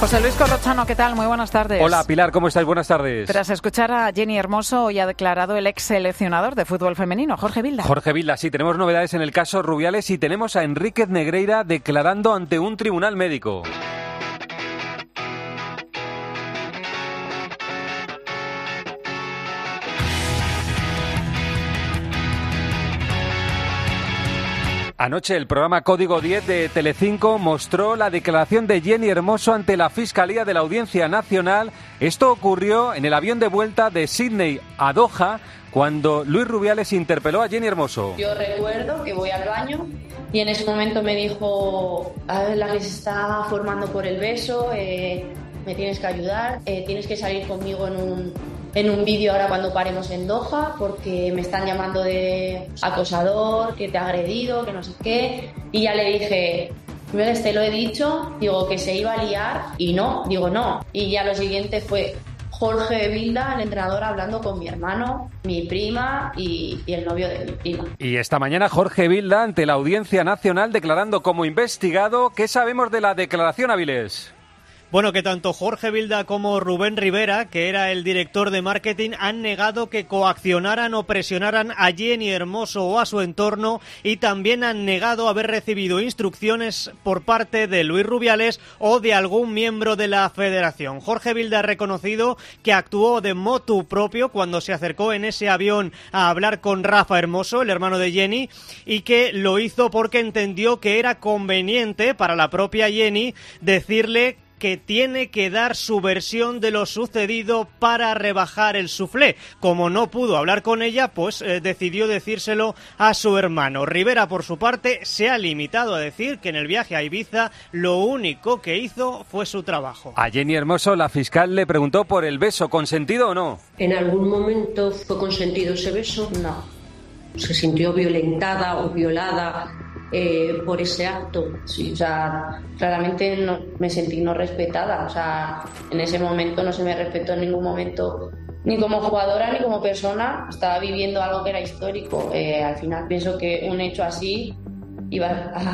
José Luis Corrochano, ¿qué tal? Muy buenas tardes. Hola, Pilar, ¿cómo estáis? Buenas tardes. Tras escuchar a Jenny Hermoso, hoy ha declarado el ex seleccionador de fútbol femenino, Jorge Vilda. Jorge Vilda, sí, tenemos novedades en el caso Rubiales y tenemos a Enríquez Negreira declarando ante un tribunal médico. Anoche el programa Código 10 de Telecinco mostró la declaración de Jenny Hermoso ante la Fiscalía de la Audiencia Nacional. Esto ocurrió en el avión de vuelta de Sídney a Doha, cuando Luis Rubiales interpeló a Jenny Hermoso. Yo recuerdo que voy al baño y en ese momento me dijo: a ver, la que se está formando por el beso, me tienes que ayudar, tienes que salir conmigo en un vídeo ahora cuando paremos en Doha, porque me están llamando de acosador, que te ha agredido, que no sé qué. Y ya le dije: te lo he dicho, digo que se iba a liar, y no, digo no. Y ya lo siguiente fue Jorge Vilda, el entrenador, hablando con mi hermano, mi prima y el novio de mi prima. Y esta mañana Jorge Vilda ante la Audiencia Nacional declarando como investigado. ¿Qué sabemos de la declaración, Avilés? Bueno, que tanto Jorge Vilda como Rubén Rivera, que era el director de marketing, han negado que coaccionaran o presionaran a Jenny Hermoso o a su entorno, y también han negado haber recibido instrucciones por parte de Luis Rubiales o de algún miembro de la federación. Jorge Vilda ha reconocido que actuó de motu propio cuando se acercó en ese avión a hablar con Rafa Hermoso, el hermano de Jenny, y que lo hizo porque entendió que era conveniente para la propia Jenny decirle que tiene que dar su versión de lo sucedido para rebajar el suflé. Como no pudo hablar con ella, pues decidió decírselo a su hermano. Rivera, por su parte, se ha limitado a decir que en el viaje a Ibiza lo único que hizo fue su trabajo. A Jenny Hermoso, la fiscal le preguntó por el beso, ¿consentido o no? ¿En algún momento fue consentido ese beso? No. ¿Se sintió violentada o violada por ese acto? Sí, o sea, claramente no, me sentí no respetada. O sea, en ese momento no se me respetó en ningún momento, ni como jugadora ni como persona. Estaba viviendo algo que era histórico. Al final pienso que un hecho así iba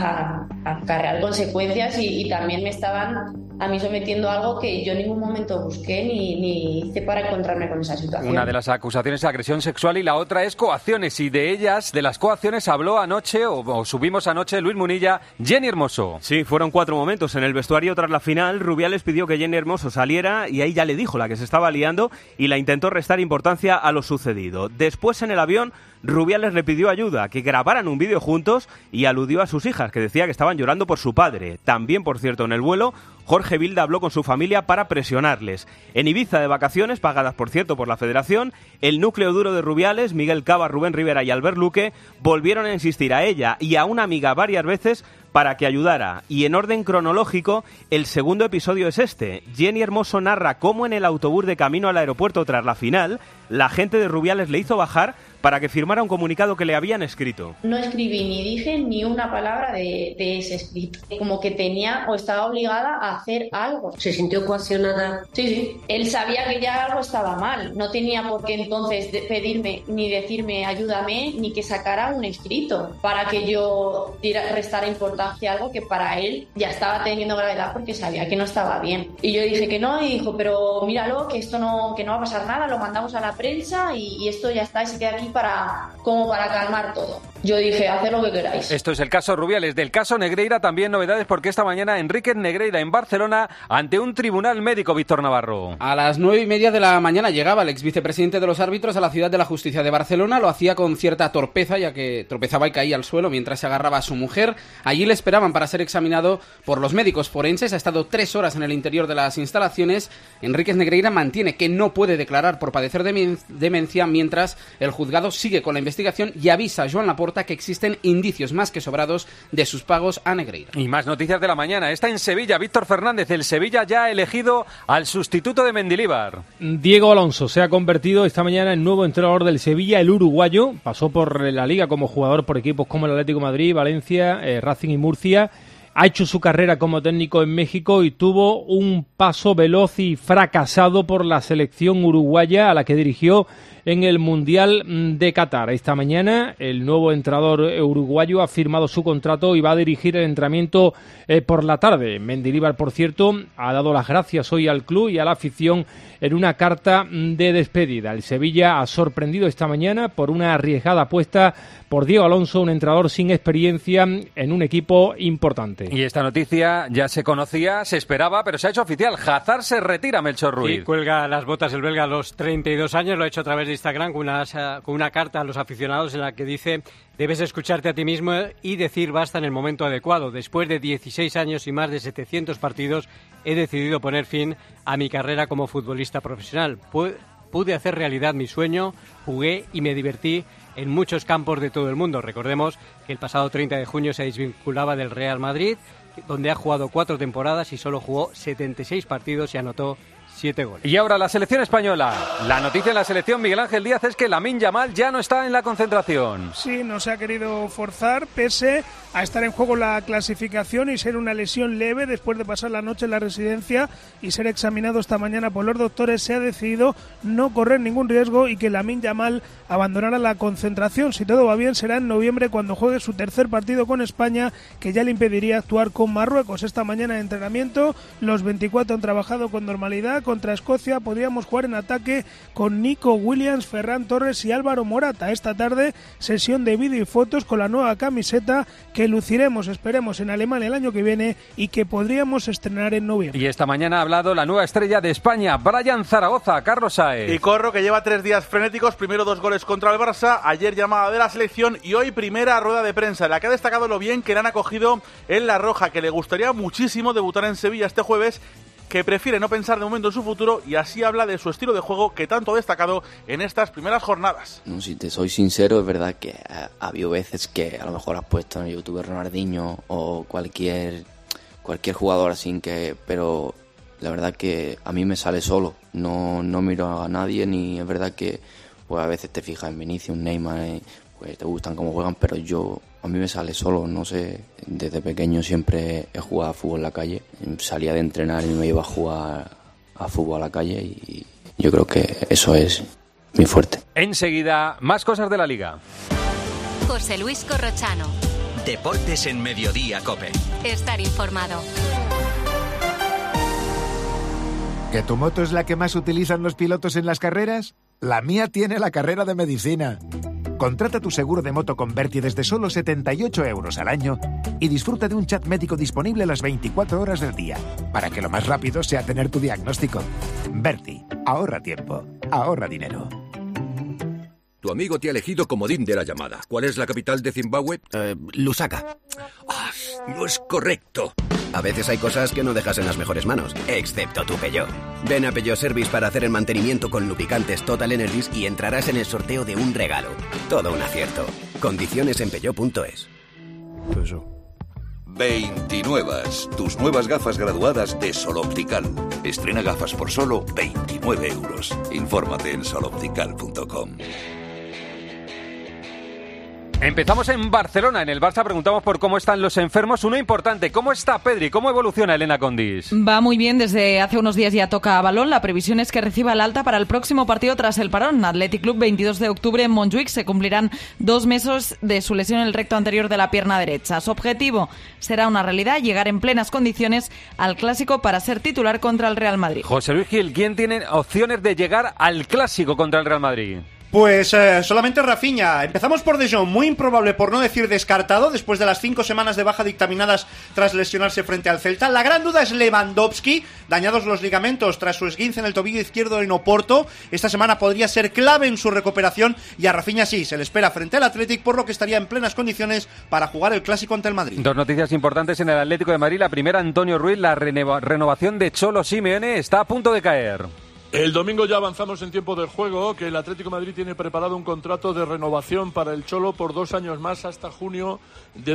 a acarrear consecuencias y también me estaban a mí sometiendo a algo que yo en ningún momento busqué ni hice para encontrarme con esa situación. Una de las acusaciones es agresión sexual y la otra es coacciones, y de las coacciones habló anoche, o subimos anoche, Luis Munilla, Jenny Hermoso. Sí, fueron 4 momentos. En el vestuario tras la final, Rubiales pidió que Jenny Hermoso saliera y ahí ya le dijo la que se estaba liando y la intentó restar importancia a lo sucedido. Después, en el avión, Rubiales le pidió ayuda, que grabaran un vídeo juntos, y aludió a sus hijas, que decía que estaban llorando por su padre. También, por cierto, en el vuelo, Jorge Vilda habló con su familia para presionarles. En Ibiza, de vacaciones, pagadas por cierto por la federación, el núcleo duro de Rubiales, Miguel Cava, Rubén Rivera y Albert Luque, volvieron a insistir a ella y a una amiga varias veces para que ayudara. Y en orden cronológico, el segundo episodio es este. Jenny Hermoso narra cómo en el autobús de camino al aeropuerto tras la final, la gente de Rubiales le hizo bajar para que firmara un comunicado que le habían escrito. No escribí ni dije ni una palabra de ese escrito. Como que tenía o estaba obligada a hacer algo. ¿Se sintió coaccionada? Sí. Él sabía que ya algo estaba mal. No tenía por qué entonces pedirme ni decirme ayúdame, ni que sacara un escrito para que yo restara importancia a algo que para él ya estaba teniendo gravedad, porque sabía que no estaba bien. Y yo dije que no, y dijo, pero míralo, que esto no, que no va a pasar nada, lo mandamos a la prensa y esto ya está, y se queda aquí para calmar todo. Yo dije, haced lo que queráis. Esto es el caso Rubiales. Del caso Negreira también novedades, porque esta mañana Enríquez Negreira en Barcelona ante un tribunal médico, Víctor Navarro. A las 9:30 de la mañana llegaba el exvicepresidente de los árbitros a la Ciudad de la Justicia de Barcelona. Lo hacía con cierta torpeza, ya que tropezaba y caía al suelo mientras se agarraba a su mujer. Allí le esperaban para ser examinado por los médicos forenses. Ha estado 3 horas en el interior de las instalaciones. Enríquez Negreira mantiene que no puede declarar por padecer demencia, mientras el juzgado sigue con la investigación y avisa a Joan Laporta que existen indicios más que sobrados de sus pagos a Negreira. Y más noticias de la mañana. Está en Sevilla Víctor Fernández. El Sevilla ya ha elegido al sustituto de Mendilibar. Diego Alonso se ha convertido esta mañana en nuevo entrenador del Sevilla. El uruguayo pasó por la Liga como jugador por equipos como el Atlético de Madrid, Valencia, Racing y Murcia. ha hecho su carrera como técnico en México y tuvo un paso veloz y fracasado por la selección uruguaya a la que dirigió en el Mundial de Qatar. Esta mañana el nuevo entrenador uruguayo ha firmado su contrato y va a dirigir el entrenamiento por la tarde. Mendilibar, por cierto, ha dado las gracias hoy al club y a la afición en una carta de despedida. El Sevilla ha sorprendido esta mañana por una arriesgada apuesta por Diego Alonso, un entrenador sin experiencia en un equipo importante. Y esta noticia ya se conocía, se esperaba, pero se ha hecho oficial. Hazard se retira, Melchor Ruiz. Sí, cuelga las botas el belga a los 32 años, lo ha hecho a través de Instagram con una carta a los aficionados en la que dice: debes escucharte a ti mismo y decir basta en el momento adecuado. Después de 16 años y más de 700 partidos, he decidido poner fin a mi carrera como futbolista profesional. Pude hacer realidad mi sueño, jugué y me divertí en muchos campos de todo el mundo. Recordemos que el pasado 30 de junio se desvinculaba del Real Madrid, donde ha jugado 4 temporadas y solo jugó 76 partidos y anotó 7 goles. Y ahora la selección española. La noticia en la selección, Miguel Ángel Díaz, es que Lamine Yamal ya no está en la concentración. Sí, no se ha querido forzar, pese a estar en juego la clasificación y ser una lesión leve. Después de pasar la noche en la residencia y ser examinado esta mañana por los doctores, se ha decidido no correr ningún riesgo y que Lamine Yamal abandonara la concentración. Si todo va bien, será en noviembre cuando juegue su tercer partido con España, que ya le impediría actuar con Marruecos. Esta mañana de entrenamiento, los 24 han trabajado con normalidad. Contra Escocia podríamos jugar en ataque con Nico Williams, Ferran Torres y Álvaro Morata. Esta tarde, sesión de vídeo y fotos con la nueva camiseta que luciremos, esperemos, en Alemania el año que viene y que podríamos estrenar en noviembre. Y esta mañana ha hablado la nueva estrella de España, Brian Zaragoza, Carlos Saez. Y Corro, que lleva 3 días frenéticos, primero 2 goles contra el Barça, ayer llamada de la selección y hoy primera rueda de prensa, en la que ha destacado lo bien que le han acogido en La Roja, que le gustaría muchísimo debutar en Sevilla este jueves, que prefiere no pensar de momento en su futuro y así habla de su estilo de juego que tanto ha destacado en estas primeras jornadas. No, si te soy sincero, es verdad que ha habido veces que a lo mejor has puesto en YouTube Ronaldinho o cualquier jugador así, pero la verdad que a mí me sale solo, no miro a nadie, ni es verdad que pues a veces te fijas en Vinicius, Neymar, pues te gustan cómo juegan, pero a mí me sale solo, no sé, desde pequeño siempre he jugado a fútbol en la calle, salía de entrenar y me iba a jugar a fútbol a la calle y yo creo que eso es mi fuerte. Enseguida, más cosas de la Liga. José Luis Corrochano. Deportes en Mediodía COPE. Estar informado. ¿Que tu moto es la que más utilizan los pilotos en las carreras? La mía tiene la carrera de medicina. Contrata tu seguro de moto con Verti desde solo 78 € al año y disfruta de un chat médico disponible las 24 horas del día, para que lo más rápido sea tener tu diagnóstico. Verti, ahorra tiempo, ahorra dinero. Tu amigo te ha elegido comodín de la llamada. ¿Cuál es la capital de Zimbabue? Lusaka. No es correcto. A veces hay cosas que no dejas en las mejores manos, excepto tu Peugeot. Ven a Peugeot Service para hacer el mantenimiento con lubricantes Total Energies y entrarás en el sorteo de un regalo. Todo un acierto. Condiciones en peugeot.es. 29. Tus nuevas gafas graduadas de Sol Optical. Estrena gafas por solo 29 €. Infórmate en soloptical.com. Empezamos en Barcelona. En el Barça preguntamos por cómo están los enfermos. Uno importante, ¿cómo está Pedri? ¿Cómo evoluciona Elena Condis? Va muy bien, desde hace unos días ya toca balón. La previsión es que reciba el alta para el próximo partido tras el parón. Athletic Club, 22 de octubre en Montjuic. Se cumplirán 2 meses de su lesión en el recto anterior de la pierna derecha. Su objetivo será una realidad, llegar en plenas condiciones al Clásico para ser titular contra el Real Madrid. José Luis Gil, ¿quién tiene opciones de llegar al Clásico contra el Real Madrid? Pues solamente Rafinha. Empezamos por De Jong, muy improbable por no decir descartado, después de las 5 semanas de baja dictaminadas tras lesionarse frente al Celta. La gran duda es Lewandowski, dañados los ligamentos tras su esguince en el tobillo izquierdo en Oporto. Esta semana podría ser clave en su recuperación y a Rafinha sí, se le espera frente al Athletic, por lo que estaría en plenas condiciones para jugar el Clásico ante el Madrid. 2 noticias importantes en el Atlético de Madrid. La primera, Antonio Ruiz, la renovación de Cholo Simeone está a punto de caer. El domingo ya avanzamos en tiempo del juego, que el Atlético de Madrid tiene preparado un contrato de renovación para el Cholo por 2 años más hasta junio de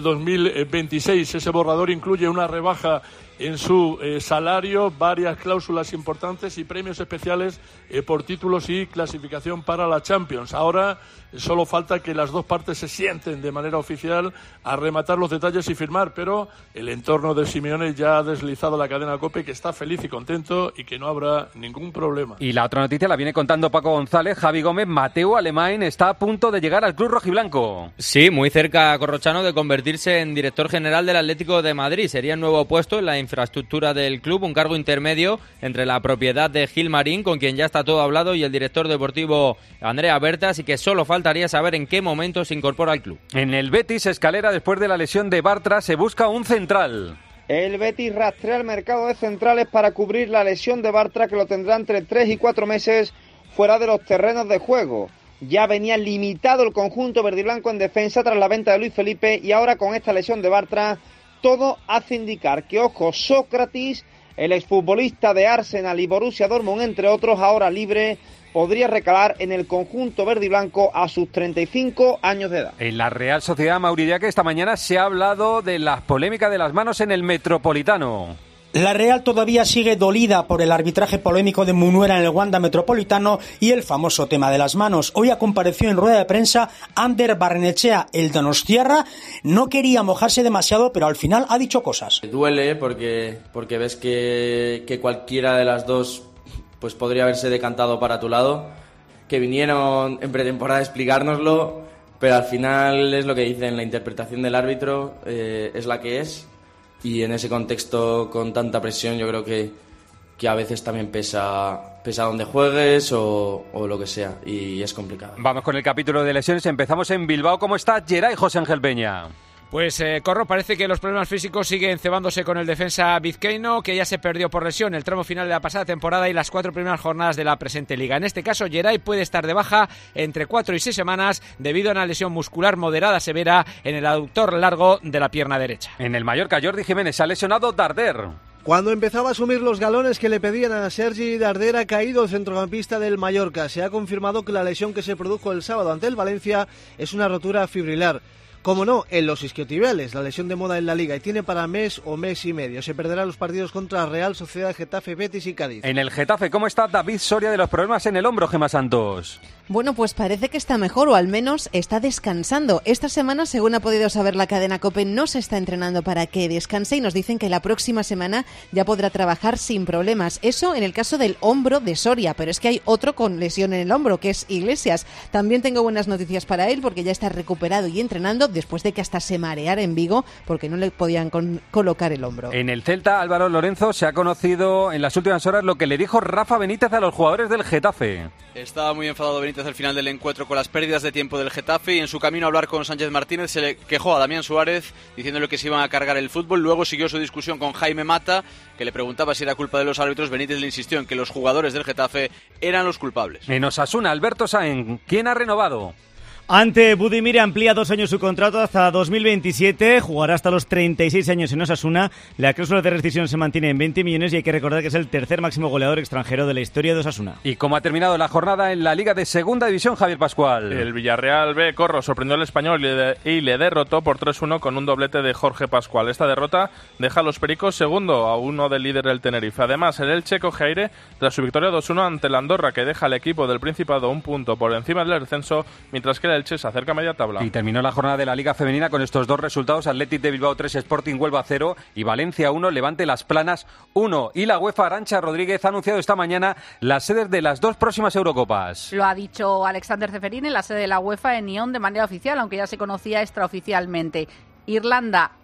2026. Ese borrador incluye una rebaja en su salario, varias cláusulas importantes y premios especiales por títulos y clasificación para la Champions. Ahora solo falta que las dos partes se sienten de manera oficial a rematar los detalles y firmar, pero el entorno de Simeone ya ha deslizado la cadena COPE, que está feliz y contento y que no habrá ningún problema. Y la otra noticia la viene contando Paco González. Javi Gómez, Mateu Alemán está a punto de llegar al club rojiblanco. Sí, muy cerca Corrochano de convertirse en director general del Atlético de Madrid. Sería el nuevo puesto en la infraestructura del club, un cargo intermedio entre la propiedad de Gil Marín, con quien ya está todo hablado, y el director deportivo Andrea Bertas, y que solo faltaría saber en qué momento se incorpora al club. En el Betis, Escalera, después de la lesión de Bartra, se busca un central. El Betis rastrea el mercado de centrales para cubrir la lesión de Bartra, que lo tendrá entre 3 y 4 meses fuera de los terrenos de juego. Ya venía limitado el conjunto verdiblanco en defensa tras la venta de Luis Felipe, y ahora con esta lesión de Bartra todo hace indicar que, ojo, Sócrates, el exfutbolista de Arsenal y Borussia Dortmund, entre otros, ahora libre, podría recalar en el conjunto verdiblanco a sus 35 años de edad. En la Real Sociedad, Maurillaque, esta mañana se ha hablado de las polémicas de las manos en el Metropolitano. La Real todavía sigue dolida por el arbitraje polémico de Munuera en el Wanda Metropolitano y el famoso tema de las manos. Hoy compareció en rueda de prensa Ander Barrenechea, el donostiarra. No quería mojarse demasiado, pero al final ha dicho cosas. Duele porque ves que cualquiera de las dos pues podría haberse decantado para tu lado, que vinieron en pretemporada a explicárnoslo, pero al final es lo que dicen, la interpretación del árbitro es la que es. Y en ese contexto, con tanta presión, yo creo que a veces también pesa donde juegues o lo que sea, y es complicado. Vamos con el capítulo de lesiones. Empezamos en Bilbao. ¿Cómo está Geray José Ángel Peña? Pues Corro, parece que los problemas físicos siguen cebándose con el defensa vizcaíno, que ya se perdió por lesión el tramo final de la pasada temporada y las 4 primeras jornadas de la presente liga. En este caso, Geray puede estar de baja entre 4 y 6 semanas debido a una lesión muscular moderada severa en el aductor largo de la pierna derecha. En el Mallorca, Jordi Jiménez ha lesionado Darder. Cuando empezaba a asumir los galones que le pedían a Sergi Darder, ha caído el centrocampista del Mallorca. Se ha confirmado que la lesión que se produjo el sábado ante el Valencia es una rotura fibrilar. Como no, en los isquiotibiales, la lesión de moda en la Liga, y tiene para mes o mes y medio. Se perderá los partidos contra Real Sociedad, Getafe, Betis y Cádiz. En el Getafe, ¿cómo está David Soria de los problemas en el hombro, Gemma Santos? Bueno, pues parece que está mejor, o al menos está descansando. Esta semana, según ha podido saber la cadena COPE, no se está entrenando para que descanse, y nos dicen que la próxima semana ya podrá trabajar sin problemas. Eso en el caso del hombro de Soria, pero es que hay otro con lesión en el hombro, que es Iglesias. También tengo buenas noticias para él, porque ya está recuperado y entrenando, después de que hasta se mareara en Vigo porque no le podían colocar el hombro. En el Celta, Álvaro Lorenzo, se ha conocido en las últimas horas lo que le dijo Rafa Benítez a los jugadores del Getafe. Estaba muy enfadado Benítez al final del encuentro con las pérdidas de tiempo del Getafe, y en su camino a hablar con Sánchez Martínez se le quejó a Damián Suárez diciéndole que se iban a cargar el fútbol. Luego siguió su discusión con Jaime Mata, que le preguntaba si era culpa de los árbitros. Benítez le insistió en que los jugadores del Getafe eran los culpables. En Osasuna, Alberto Sáenz, ¿quién ha renovado? Ante Budimir amplía 2 años su contrato hasta 2027, jugará hasta los 36 años en Osasuna. La cláusula de rescisión se mantiene en 20 millones y hay que recordar que es el tercer máximo goleador extranjero de la historia de Osasuna. ¿Y cómo ha terminado la jornada en la Liga de Segunda División, Javier Pascual? El Villarreal B, Corro, sorprendió al Español y le derrotó por 3-1 con un doblete de Jorge Pascual. Esta derrota deja a los Pericos segundo a 1 del líder del Tenerife. Además, el Elche coge aire tras su victoria 2-1 ante el Andorra, que deja al equipo del Principado un punto por encima del descenso, mientras que el Elche se acerca a media tabla. Y terminó la jornada de la Liga Femenina con estos 2 resultados: Athletic de Bilbao 3, Sporting Huelva 0 y Valencia 1, Levante Las Planas 1. Y la UEFA, Arantxa Rodríguez, ha anunciado esta mañana las sedes de las 2 próximas Eurocopas. Lo ha dicho Alexander Ceferín en la sede de la UEFA en Nyon de manera oficial, aunque ya se conocía extraoficialmente. Irlanda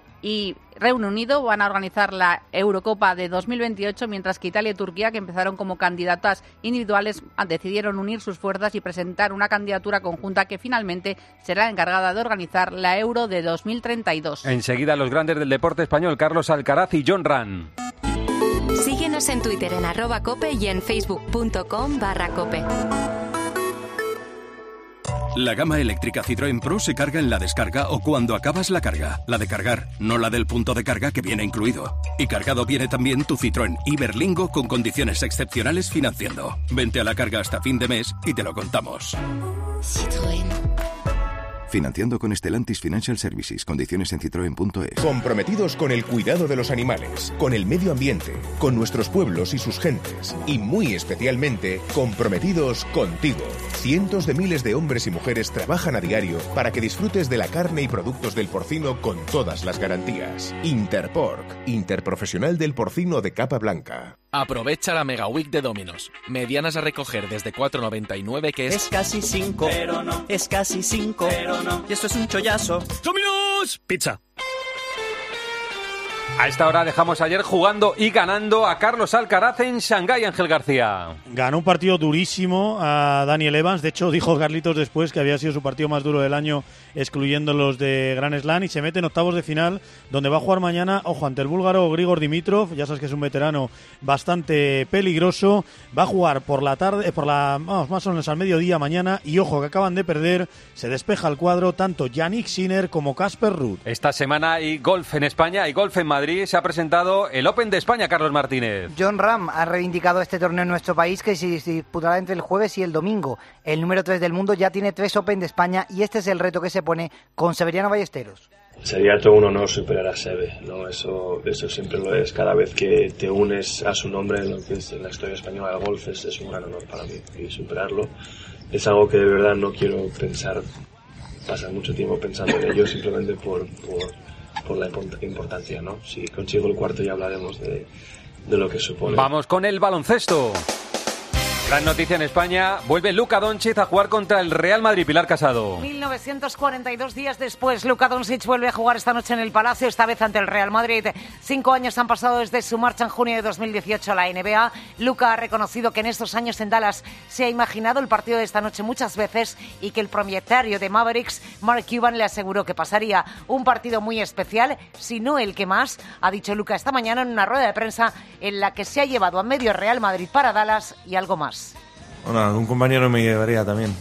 y Reino Unido van a organizar la Eurocopa de 2028, mientras que Italia y Turquía, que empezaron como candidatas individuales, decidieron unir sus fuerzas y presentar una candidatura conjunta que finalmente será encargada de organizar la Euro de 2032. Enseguida los grandes del deporte español, Carlos Alcaraz y John Ran. Síguenos en Twitter en @cope y en facebook.com/cope. La gama eléctrica Citroën Pro se carga en la descarga o cuando acabas la carga. La de cargar, no la del punto de carga que viene incluido. Y cargado viene también tu Citroën Iberlingo con condiciones excepcionales financiando. Vente a la carga hasta fin de mes y te lo contamos. Citroën. Financiando con Stellantis Financial Services. Condiciones en citroen.es. Comprometidos con el cuidado de los animales, con el medio ambiente, con nuestros pueblos y sus gentes. Y muy especialmente, comprometidos contigo. Cientos de miles de hombres y mujeres trabajan a diario para que disfrutes de la carne y productos del porcino con todas las garantías. Interpork, Interprofesional del Porcino de Capa Blanca. Aprovecha la Mega Week de Domino's. Medianas a recoger desde 4,99 que es casi 5, pero no. Es casi 5, pero no. Y esto es un chollazo. ¡Domino's! Pizza. A esta hora dejamos ayer jugando y ganando a Carlos Alcaraz en Shanghái, Ángel García. Ganó un partido durísimo a Daniel Evans. De hecho, dijo Carlitos después que había sido su partido más duro del año, excluyendo los de Grand Slam, y se mete en octavos de final, donde va a jugar mañana, ojo, ante el búlgaro Grigor Dimitrov. Ya sabes que es un veterano bastante peligroso. Va a jugar por la tarde, más o menos al mediodía mañana, y ojo, que acaban de perder. Se despeja el cuadro tanto Yannick Sinner como Casper Ruud. Esta semana hay golf en España, hay golf en Madrid. Se ha presentado el Open de España, Carlos Martínez. Jon Rahm ha reivindicado este torneo en nuestro país, que se disputará entre el jueves y el domingo. El número 3 del mundo ya tiene 3 Open de España y este es el reto que se pone con Severiano Ballesteros. Sería todo un honor superar a Seve, ¿no? Eso siempre lo es. Cada vez que te unes a su nombre en lo que es en la historia española del golf es un gran honor para mí, y superarlo es algo que de verdad no quiero pasar mucho tiempo pensando en ello, simplemente por la importancia, ¿no? Si consigo el cuarto ya hablaremos de lo que supone. Vamos con el baloncesto. Gran noticia en España, vuelve Luka Doncic a jugar contra el Real Madrid. Pilar Casado. 1942 días después, Luka Doncic vuelve a jugar esta noche en el Palacio, esta vez ante el Real Madrid. 5 años han pasado desde su marcha en junio de 2018 a la NBA. Luka ha reconocido que en estos años en Dallas se ha imaginado el partido de esta noche muchas veces y que el propietario de Mavericks, Mark Cuban, le aseguró que pasaría un partido muy especial, si no el que más, ha dicho Luka esta mañana en una rueda de prensa en la que se ha llevado a medio Real Madrid para Dallas y algo más. Bueno, algún compañero me llevaría también,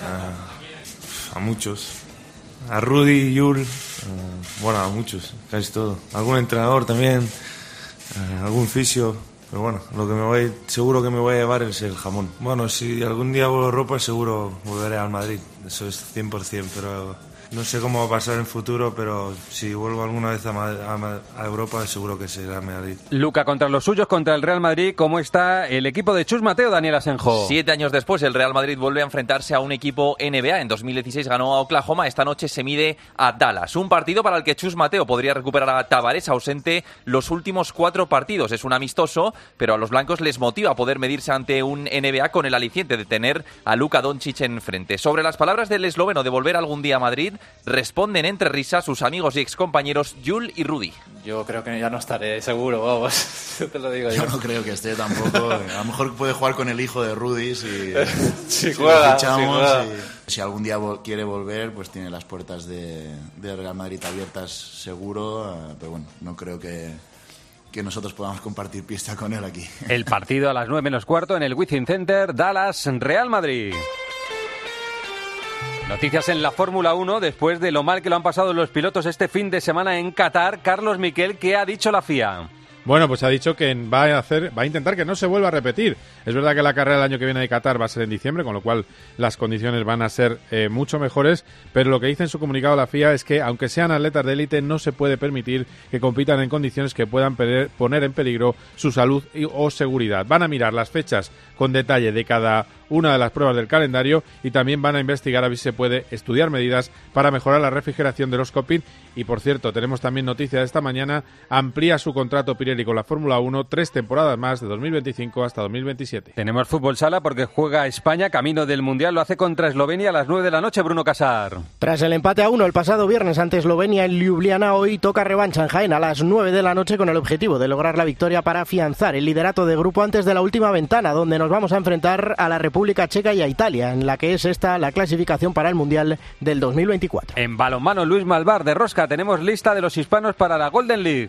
a muchos, a Rudy, Yul, bueno, a muchos, casi todo, algún entrenador también, algún fisio, pero bueno, lo que seguro que me voy a llevar es el jamón. Bueno, si algún día vuelvo a Europa seguro volveré al Madrid, eso es 100%, pero no sé cómo va a pasar en el futuro, pero si vuelvo alguna vez a Europa seguro que será Madrid. Luka contra los suyos, contra el Real Madrid. ¿Cómo está el equipo de Chus Mateo, Daniel Asenjo? 7 años después, el Real Madrid vuelve a enfrentarse a un equipo NBA. En 2016 ganó a Oklahoma, esta noche se mide a Dallas. Un partido para el que Chus Mateo podría recuperar a Tavares, ausente los últimos 4 partidos. Es un amistoso, pero a los blancos les motiva poder medirse ante un NBA con el aliciente de tener a Luka Doncic enfrente. Sobre las palabras del esloveno de volver algún día a Madrid, responden entre risas sus amigos y excompañeros Jul y Rudy. Yo creo que ya no estaré, seguro, vamos. Te lo digo yo. Yo no creo que esté tampoco. A lo mejor puede jugar con el hijo de Rudy si juega, lo fichamos. si juega. Si algún día quiere volver, pues tiene las puertas de Real Madrid abiertas seguro, pero bueno, no creo que nosotros podamos compartir pista con él aquí. El partido a las 9:15 en el Wizzing Center, Dallas, Real Madrid. Noticias en la Fórmula 1, después de lo mal que lo han pasado los pilotos este fin de semana en Qatar. Carlos Miquel, ¿qué ha dicho la FIA? Bueno, pues ha dicho que va a intentar que no se vuelva a repetir. Es verdad que la carrera del año que viene de Qatar va a ser en diciembre, con lo cual las condiciones van a ser mucho mejores, pero lo que dice en su comunicado la FIA es que, aunque sean atletas de élite, no se puede permitir que compitan en condiciones que puedan poner en peligro su salud o seguridad. Van a mirar las fechas con detalle de cada una de las pruebas del calendario y también van a investigar a ver si se puede estudiar medidas para mejorar la refrigeración de los cockpits. Y por cierto, tenemos también noticia de esta mañana, amplía su contrato Pirelli con la Fórmula 1, 3 temporadas más, de 2025 hasta 2027. Tenemos fútbol sala porque juega España camino del Mundial, lo hace contra Eslovenia a las 9 de la noche, Bruno Casar. Tras el empate a 1 el pasado viernes ante Eslovenia en Ljubljana, hoy toca revancha en Jaén a las 9 de la noche con el objetivo de lograr la victoria para afianzar el liderato de grupo antes de la última ventana, donde nos vamos a enfrentar a la República Checa y a Italia, en la que es esta la clasificación para el Mundial del 2024. En balonmano, Luis Malvar de Rosca, tenemos lista de los hispanos para la Golden League.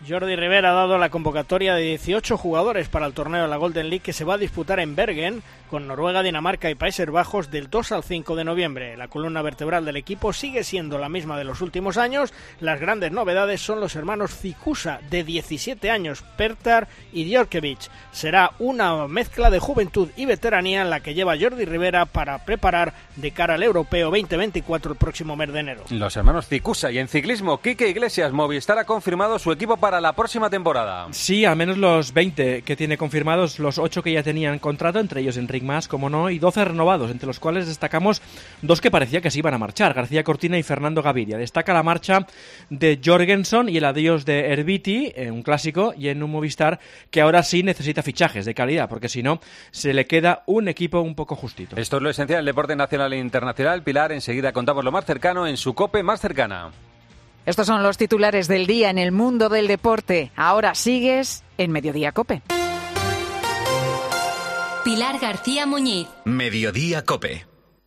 Jordi Rivera ha dado la convocatoria de 18 jugadores para el torneo de la Golden League que se va a disputar en Bergen con Noruega, Dinamarca y Países Bajos del 2 al 5 de noviembre. La columna vertebral del equipo sigue siendo la misma de los últimos años. Las grandes novedades son los hermanos Zikusa, de 17 años, Pertar y Djorkaevic. Será una mezcla de juventud y veteranía en la que lleva Jordi Rivera para preparar de cara al Europeo 2024 el próximo mes de enero. Los hermanos Zikusa. Y en ciclismo, Quique Iglesias, Movistar ha confirmado su equipo para la próxima temporada. Sí, al menos los 20 que tiene confirmados, los 8 que ya tenían contrato, entre ellos Enric Mas, como no, y 12 renovados, entre los cuales destacamos 2 que parecía que se iban a marchar, García Cortina y Fernando Gaviria. Destaca la marcha de Jorgensen y el adiós de Herbiti, en un clásico, y en un Movistar que ahora sí necesita fichajes de calidad, porque si no, se le queda un equipo un poco justito. Esto es lo esencial del deporte nacional e internacional. Pilar, enseguida contamos lo más cercano en su COPE más cercana. Estos son los titulares del día en el mundo del deporte. Ahora sigues en Mediodía COPE. Pilar García Muñiz. Mediodía COPE.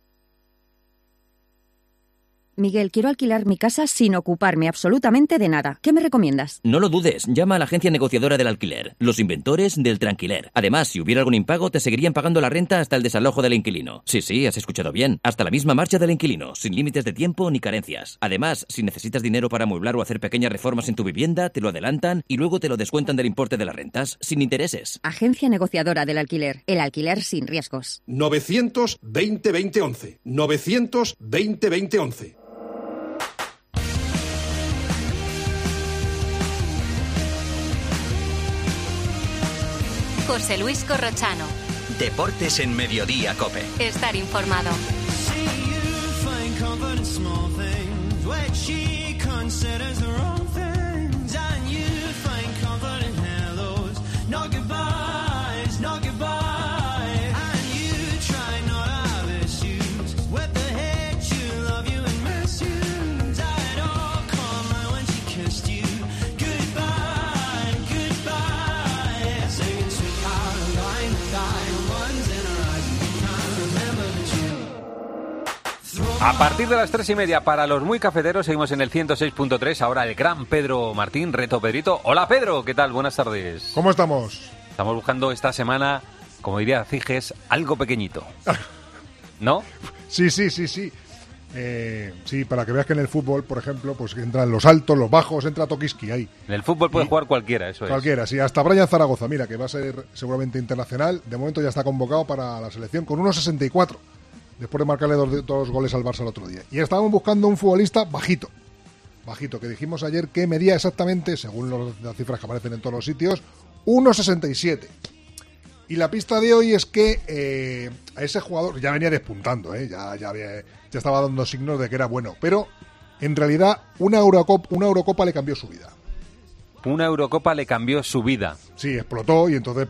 Miguel, quiero alquilar mi casa sin ocuparme absolutamente de nada. ¿Qué me recomiendas? No lo dudes, llama a la agencia negociadora del alquiler, los inventores del tranquiler. Además, si hubiera algún impago, te seguirían pagando la renta hasta el desalojo del inquilino. Sí, has escuchado bien. Hasta la misma marcha del inquilino, sin límites de tiempo ni carencias. Además, si necesitas dinero para amueblar o hacer pequeñas reformas en tu vivienda, te lo adelantan y luego te lo descuentan del importe de las rentas, sin intereses. Agencia negociadora del alquiler, el alquiler sin riesgos. 920-2011. 920-2011. José Luis Corrochano. Deportes en Mediodía COPE. Estar informado. A partir de las 3:30 para los muy cafeteros seguimos en el 106.3. Ahora el gran Pedro Martín, Reto Pedrito. Hola Pedro, ¿qué tal? Buenas tardes. ¿Cómo estamos? Estamos buscando esta semana, como diría Ciges, algo pequeñito. ¿No? Sí. Sí, para que veas que en el fútbol, por ejemplo, pues entran los altos, los bajos, entra Tokiski ahí. En el fútbol puede jugar cualquiera, eso es. Cualquiera, sí, hasta Brian Zaragoza, mira, que va a ser seguramente internacional. De momento ya está convocado para la selección con 1,64. Después de marcarle dos goles al Barça el otro día. Y estábamos buscando un futbolista bajito, que dijimos ayer que medía exactamente, según las cifras que aparecen en todos los sitios, 1,67. Y la pista de hoy es que a ese jugador ya venía despuntando, ya estaba dando signos de que era bueno. Pero en realidad una Eurocopa le cambió su vida. Una Eurocopa le cambió su vida. Sí, explotó y entonces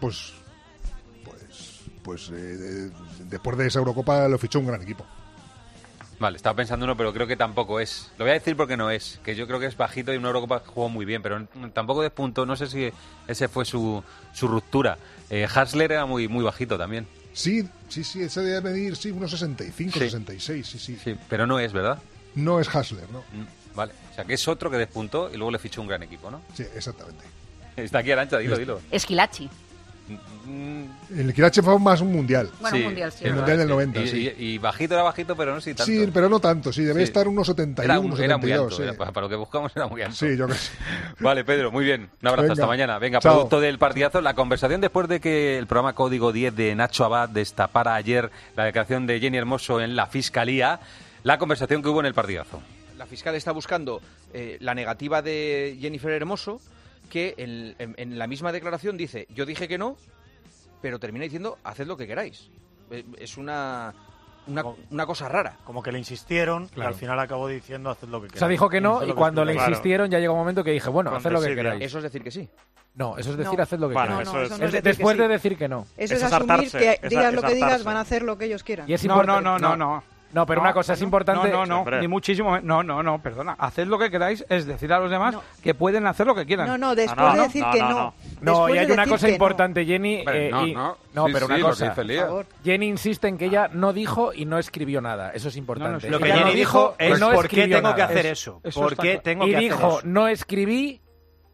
después de esa Eurocopa lo fichó un gran equipo. Vale, estaba pensando uno, pero creo que tampoco es. Lo voy a decir porque no es. Que yo creo que es bajito y una Eurocopa jugó muy bien, pero tampoco despuntó. No sé si ese fue su ruptura. Hasler era muy bajito también. Sí, ese debe medir 1,65, 66, sí. Sí, pero no es, ¿verdad? No es Hasler, ¿no? Vale, o sea que es otro que despuntó y luego le fichó un gran equipo, ¿no? Sí, exactamente. Está aquí Arantxa, dilo. Esquilachi. El Esquilachi fue más un mundial. Bueno, un mundial, sí. El mundial del 90, sí. Y bajito era bajito, pero no tanto. Sí, pero no tanto, sí, debe estar 1,71, 1,72. Era muy alto, sí. Para lo que buscamos era muy alto. Sí, yo creo que sí. Vale, Pedro, muy bien. Un abrazo, hasta mañana. Venga, chao. Producto del partidazo, la conversación después de que el programa Código 10 de Nacho Abad destapara ayer la declaración de Jenny Hermoso en la Fiscalía, la conversación que hubo en el partidazo. La fiscal está buscando la negativa de Jennifer Hermoso, que en la misma declaración dice, yo dije que no, pero termina diciendo, haced lo que queráis. Es una cosa rara. Como que le insistieron, claro. Y al final acabó diciendo, haced lo que queráis. O sea, dijo que no, y cuando le insistieron ya llegó un momento que dije, bueno, haced lo que queráis. Eso es decir que sí. No, eso es decir, haced lo que queráis. No, eso es después de decir que no. Eso es asumir que digas lo que digas, van a hacer lo que ellos quieran. Y es No, pero una cosa es importante... No, ni muchísimo... No, perdona. Haced lo que queráis es decir a los demás que pueden hacer lo que quieran. No, después de decir que no. No, y hay una cosa importante, Jenny... pero una cosa... Jenny insiste en que ella no dijo y no escribió nada. Eso es importante. Lo que Jenny dijo es ¿por qué tengo que hacer eso? ¿Por qué tengo que hacer eso? Y dijo, no escribí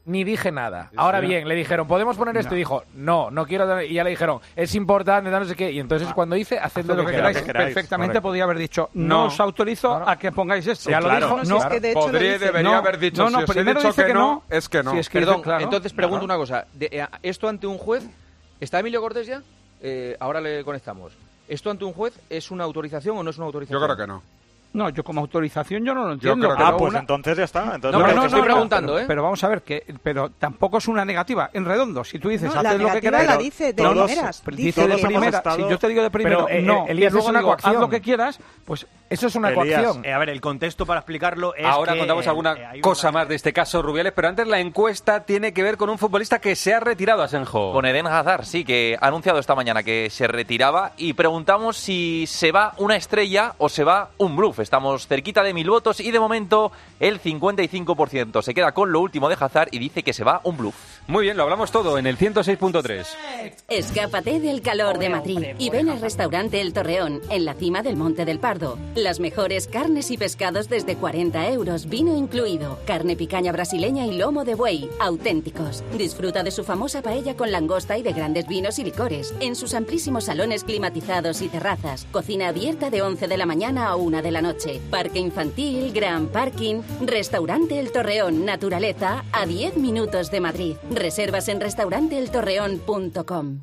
ni dije nada. Ahora bien, le dijeron, ¿podemos poner esto? Y dijo, no quiero. Y ya le dijeron, es importante, no sé qué. Y entonces cuando dice, hacedlo lo que queráis. Perfectamente podía haber dicho, no os autorizo a que pongáis esto. Ya lo dijo. No, es que de hecho debería haber dicho, si primero dice que no, es que no. Si es que Perdón, claro. entonces pregunto una cosa. ¿Esto ante un juez? ¿Está Emilio Cortés ya? Ahora le conectamos. ¿Esto ante un juez es una autorización o no es una autorización? Yo creo que no. No, yo como autorización yo no lo entiendo. Pues entonces ya está. Entonces no, pero estoy preguntando, pero vamos a ver, pero tampoco es una negativa. En redondo, si tú dices, no, haz lo que quieras. La dice de primeras. Dice de primera. Si yo te digo de primero, no. Elías, es una coacción. Haz lo que quieras, pues eso es una coacción. A ver, el contexto para explicarlo es ahora que, contamos alguna cosa más de este caso, Rubiales, pero antes la encuesta tiene que ver con un futbolista que se ha retirado, Asenjo. Con Eden Hazard, sí, que ha anunciado esta mañana que se retiraba y preguntamos si se va una estrella o se va un bluff. Estamos cerquita de 1000 votos y de momento el 55% se queda con lo último de Hazard y dice que se va un bluff. Muy bien, lo hablamos todo en el 106.3. Escápate del calor de Madrid y ven al restaurante El Torreón, en la cima del Monte del Pardo. Las mejores carnes y pescados desde 40 euros, vino incluido. Carne picaña brasileña y lomo de buey, auténticos. Disfruta de su famosa paella con langosta y de grandes vinos y licores. En sus amplísimos salones climatizados y terrazas. Cocina abierta de 11 de la mañana a 1 de la noche. Parque infantil, gran parking. Restaurante El Torreón, naturaleza, a 10 minutos de Madrid. Reservas en restauranteeltorreón.com.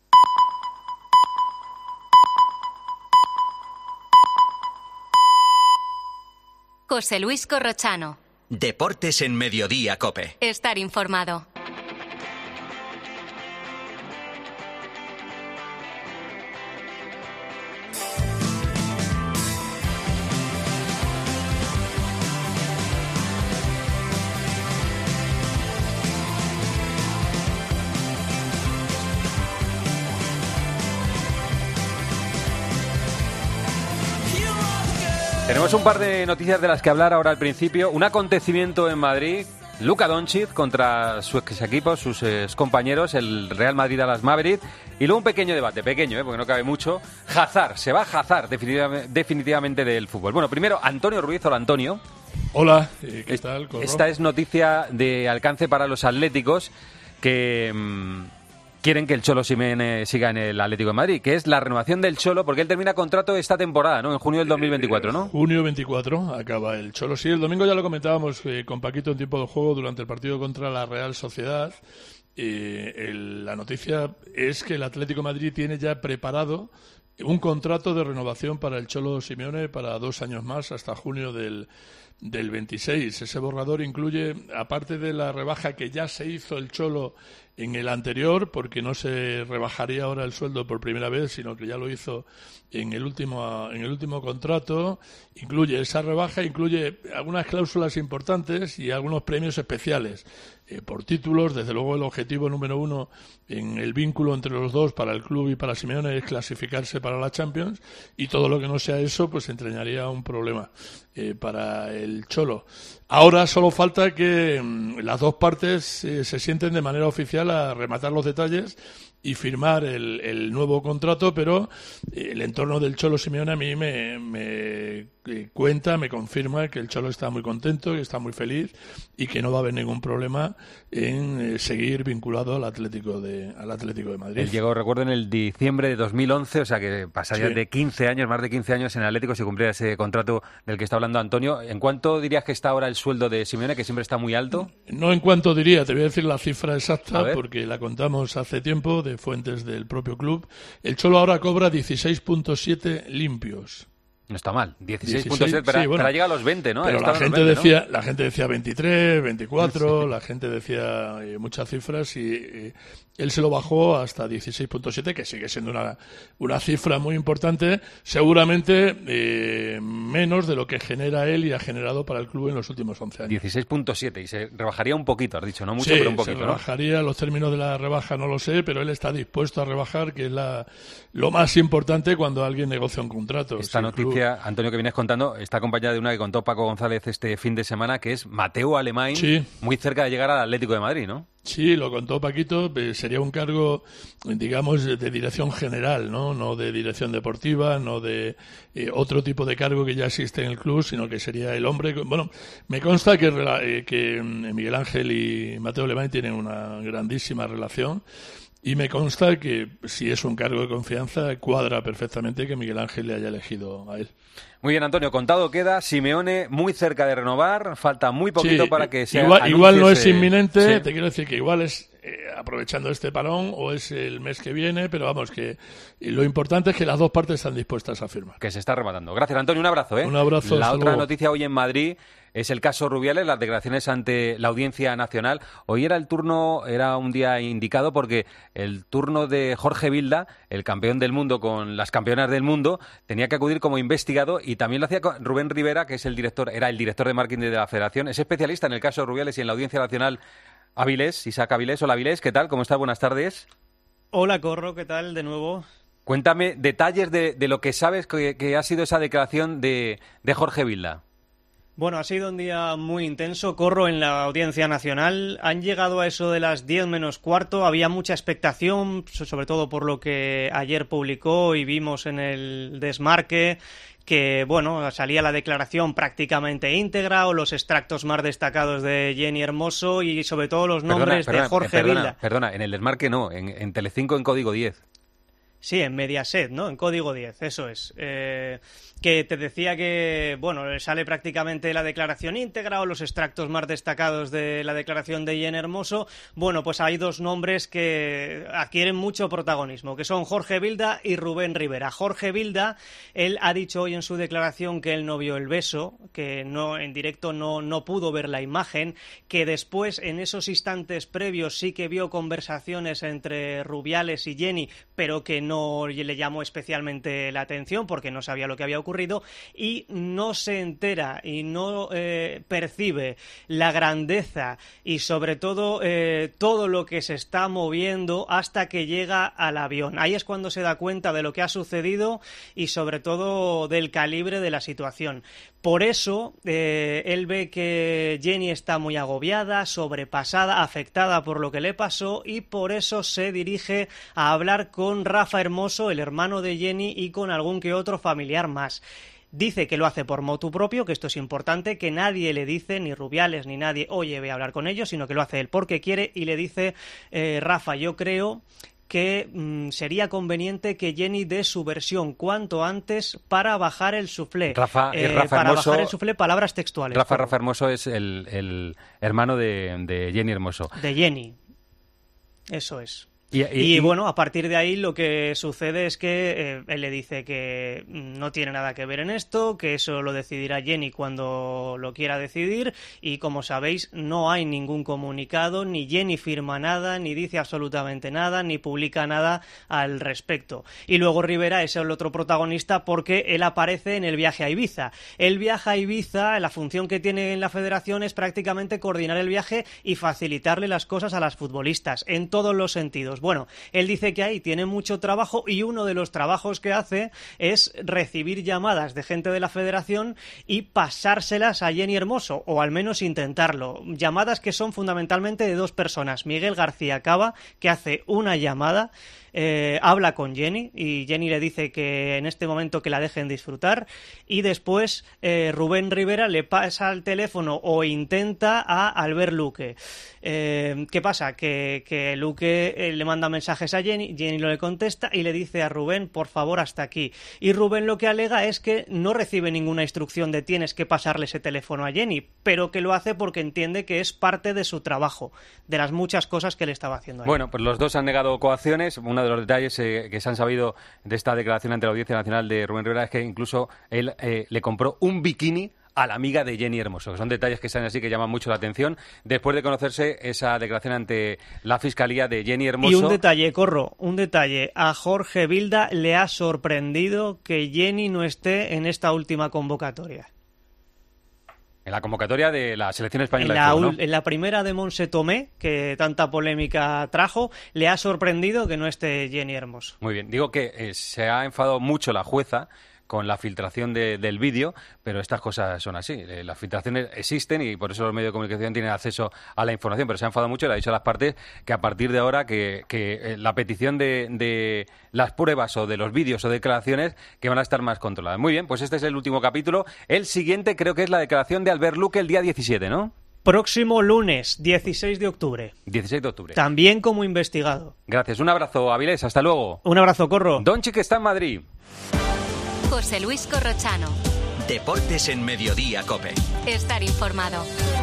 José Luis Corrochano. Deportes en Mediodía COPE. Estar informado. Tenemos un par de noticias de las que hablar ahora al principio. Un acontecimiento en Madrid. Luka Doncic contra sus equipos, sus compañeros, el Real Madrid a las Mavericks. Y luego un pequeño debate, pequeño, porque no cabe mucho. Hazard, se va Hazard definitivamente del fútbol. Bueno, primero, Antonio Ruiz. Hola, Antonio. Hola, ¿qué tal? Esta es noticia de alcance para los atléticos que quieren que el Cholo Simeone siga en el Atlético de Madrid, que es la renovación del Cholo, porque él termina contrato esta temporada, ¿no? En junio del 2024, ¿no? Junio 24 acaba el Cholo. Sí, el domingo ya lo comentábamos con Paquito en tiempo de juego durante el partido contra la Real Sociedad. La noticia es que el Atlético de Madrid tiene ya preparado un contrato de renovación para el Cholo Simeone para 2 años más, hasta junio del 26. Ese borrador incluye, aparte de la rebaja que ya se hizo el Cholo en el anterior, porque no se rebajaría ahora el sueldo por primera vez, sino que ya lo hizo en el último contrato, incluye esa rebaja, incluye algunas cláusulas importantes y algunos premios especiales por títulos. Desde luego el objetivo número 1 en el vínculo entre los dos para el club y para Simeone es clasificarse para la Champions, y todo lo que no sea eso pues entrañaría un problema para el Cholo. Ahora solo falta que las dos partes se sienten de manera oficial a rematar los detalles y firmar el nuevo contrato, pero el entorno del Cholo Simeone a mí me confirma que el Cholo está muy contento, que está muy feliz y que no va a haber ningún problema en seguir vinculado al Atlético de Madrid. Él llegó, recuerdo, en el diciembre de 2011, o sea que pasaría de 15 años, más de 15 años en el Atlético si cumpliera ese contrato del que está hablando Antonio. ¿En cuánto dirías que está ahora el sueldo de Simeone, que siempre está muy alto? No en cuánto diría, te voy a decir la cifra exacta porque la contamos hace tiempo de fuentes del propio club. El Cholo ahora cobra 16.7 limpios. No está mal, 16.7, pero sí, bueno, llega a los 20, ¿no? Pero la gente decía 23, 24, la gente decía muchas cifras y él se lo bajó hasta 16.7, que sigue siendo una cifra muy importante, seguramente menos de lo que genera él y ha generado para el club en los últimos 11 años. 16.7 y se rebajaría un poquito, has dicho, no mucho, sí, pero un poquito, se rebajaría, ¿no? Los términos de la rebaja no lo sé, pero él está dispuesto a rebajar, que es lo más importante cuando alguien negocia un contrato. Esta noticia, Antonio, que vienes contando, está acompañada de una que contó Paco González este fin de semana, que es Mateo Alemany, muy cerca de llegar al Atlético de Madrid, ¿no? Sí, lo contó Paquito, sería un cargo, digamos, de dirección general, no de dirección deportiva, no de otro tipo de cargo que ya existe en el club, sino que sería el hombre. Bueno, me consta que Miguel Ángel y Mateo Alemany tienen una grandísima relación. Y me consta que si es un cargo de confianza, cuadra perfectamente que Miguel Ángel le haya elegido a él. Muy bien, Antonio, contado queda. Simeone muy cerca de renovar, falta muy poquito para que sea. Igual no es inminente, sí. Te quiero decir que igual es aprovechando este parón o es el mes que viene, pero vamos, que lo importante es que las dos partes están dispuestas a firmar. Que se está rematando. Gracias, Antonio, un abrazo. Un abrazo. La otra noticia hoy en Madrid es el caso Rubiales, las declaraciones ante la Audiencia Nacional. Hoy era un día indicado porque el turno de Jorge Vilda, el campeón del mundo con las campeonas del mundo, tenía que acudir como investigado y también lo hacía con Rubén Rivera, que es era el director de marketing de la Federación. Es especialista en el caso Rubiales y en la Audiencia Nacional. Isaac Avilés. Hola, Avilés, ¿qué tal? ¿Cómo estás? Buenas tardes. Hola, Corro, ¿qué tal? De nuevo. Cuéntame detalles de lo que sabes que ha sido esa declaración de Jorge Vilda. Bueno, ha sido un día muy intenso, Corro, en la Audiencia Nacional. Han llegado a eso de las 10 menos cuarto. Había mucha expectación, sobre todo por lo que ayer publicó y vimos en el desmarque, que, bueno, salía la declaración prácticamente íntegra o los extractos más destacados de Jenny Hermoso y sobre todo los nombres de Jorge Vilda. Perdona, en el desmarque no, en Telecinco en Código 10. Sí, en Mediaset, ¿no? En Código 10, eso es. Que te decía que, bueno, sale prácticamente la declaración íntegra o los extractos más destacados de la declaración de Jenny Hermoso. Bueno, pues hay dos nombres que adquieren mucho protagonismo, que son Jorge Vilda y Rubén Rivera. Jorge Vilda, él ha dicho hoy en su declaración que él no vio el beso, que no en directo no pudo ver la imagen, que después, en esos instantes previos, sí que vio conversaciones entre Rubiales y Jenny, pero que no le llamó especialmente la atención porque no sabía lo que había ocurrido y no se entera y no percibe la grandeza y sobre todo todo lo que se está moviendo hasta que llega al avión. Ahí es cuando se da cuenta de lo que ha sucedido y sobre todo del calibre de la situación. Por eso él ve que Jenny está muy agobiada, sobrepasada, afectada por lo que le pasó y por eso se dirige a hablar con Rafa Hermoso, el hermano de Jenny, y con algún que otro familiar más. Dice que lo hace por motu propio, que esto es importante, que nadie le dice, ni Rubiales ni nadie, oye, ve a hablar con ellos, sino que lo hace él porque quiere y le dice, Rafa, yo creo que sería conveniente que Jenny dé su versión cuanto antes para bajar el suflé. Rafa para Hermoso, bajar el suflé, palabras textuales. Rafa Hermoso es el hermano de Jenny Hermoso. De Jenny, eso es. Y bueno, a partir de ahí lo que sucede es que él le dice que no tiene nada que ver en esto, que eso lo decidirá Jenny cuando lo quiera decidir y como sabéis no hay ningún comunicado, ni Jenny firma nada, ni dice absolutamente nada, ni publica nada al respecto. Y luego Rivera es el otro protagonista porque él aparece en el viaje a Ibiza. Él viaja a Ibiza, la función que tiene en la federación es prácticamente coordinar el viaje y facilitarle las cosas a las futbolistas, en todos los sentidos. Bueno, él dice que ahí tiene mucho trabajo y uno de los trabajos que hace es recibir llamadas de gente de la federación y pasárselas a Jenny Hermoso, o al menos intentarlo. Llamadas que son fundamentalmente de dos personas. Miguel García Cava, que hace una llamada, habla con Jenny y Jenny le dice que en este momento que la dejen disfrutar y después Rubén Rivera le pasa el teléfono o intenta a Albert Luque. ¿Qué pasa? Que Luque le manda mensajes a Jenny no le contesta y le dice a Rubén, por favor, hasta aquí. Y Rubén lo que alega es que no recibe ninguna instrucción de tienes que pasarle ese teléfono a Jenny, pero que lo hace porque entiende que es parte de su trabajo, de las muchas cosas que le estaba haciendo ahí. Bueno, pues los dos han negado coacciones. Uno de los detalles que se han sabido de esta declaración ante la Audiencia Nacional de Rubén Rivera es que incluso él le compró un bikini a la amiga de Jenny Hermoso, que son detalles que salen así que llaman mucho la atención después de conocerse esa declaración ante la Fiscalía de Jenny Hermoso. Y un detalle, a Jorge Vilda le ha sorprendido que Jenny no esté en esta última convocatoria. En la convocatoria de la selección española de fútbol, ¿no? En la primera de Montse Tomé, que tanta polémica trajo, le ha sorprendido que no esté Jenny Hermoso. Muy bien, digo que se ha enfadado mucho la jueza con la filtración del vídeo, pero estas cosas son así. Las filtraciones existen y por eso los medios de comunicación tienen acceso a la información, pero se ha enfadado mucho y le ha dicho a las partes que a partir de ahora que la petición de las pruebas o de los vídeos o declaraciones que van a estar más controladas. Muy bien, pues este es el último capítulo. El siguiente creo que es la declaración de Albert Luque el día 17, ¿no? Próximo lunes, 16 de octubre. 16 de octubre. También como investigado. Gracias. Un abrazo, Avilés. Hasta luego. Un abrazo, Corro. Donchik está en Madrid. José Luis Corrochano. Deportes en Mediodía, COPE. Estar informado.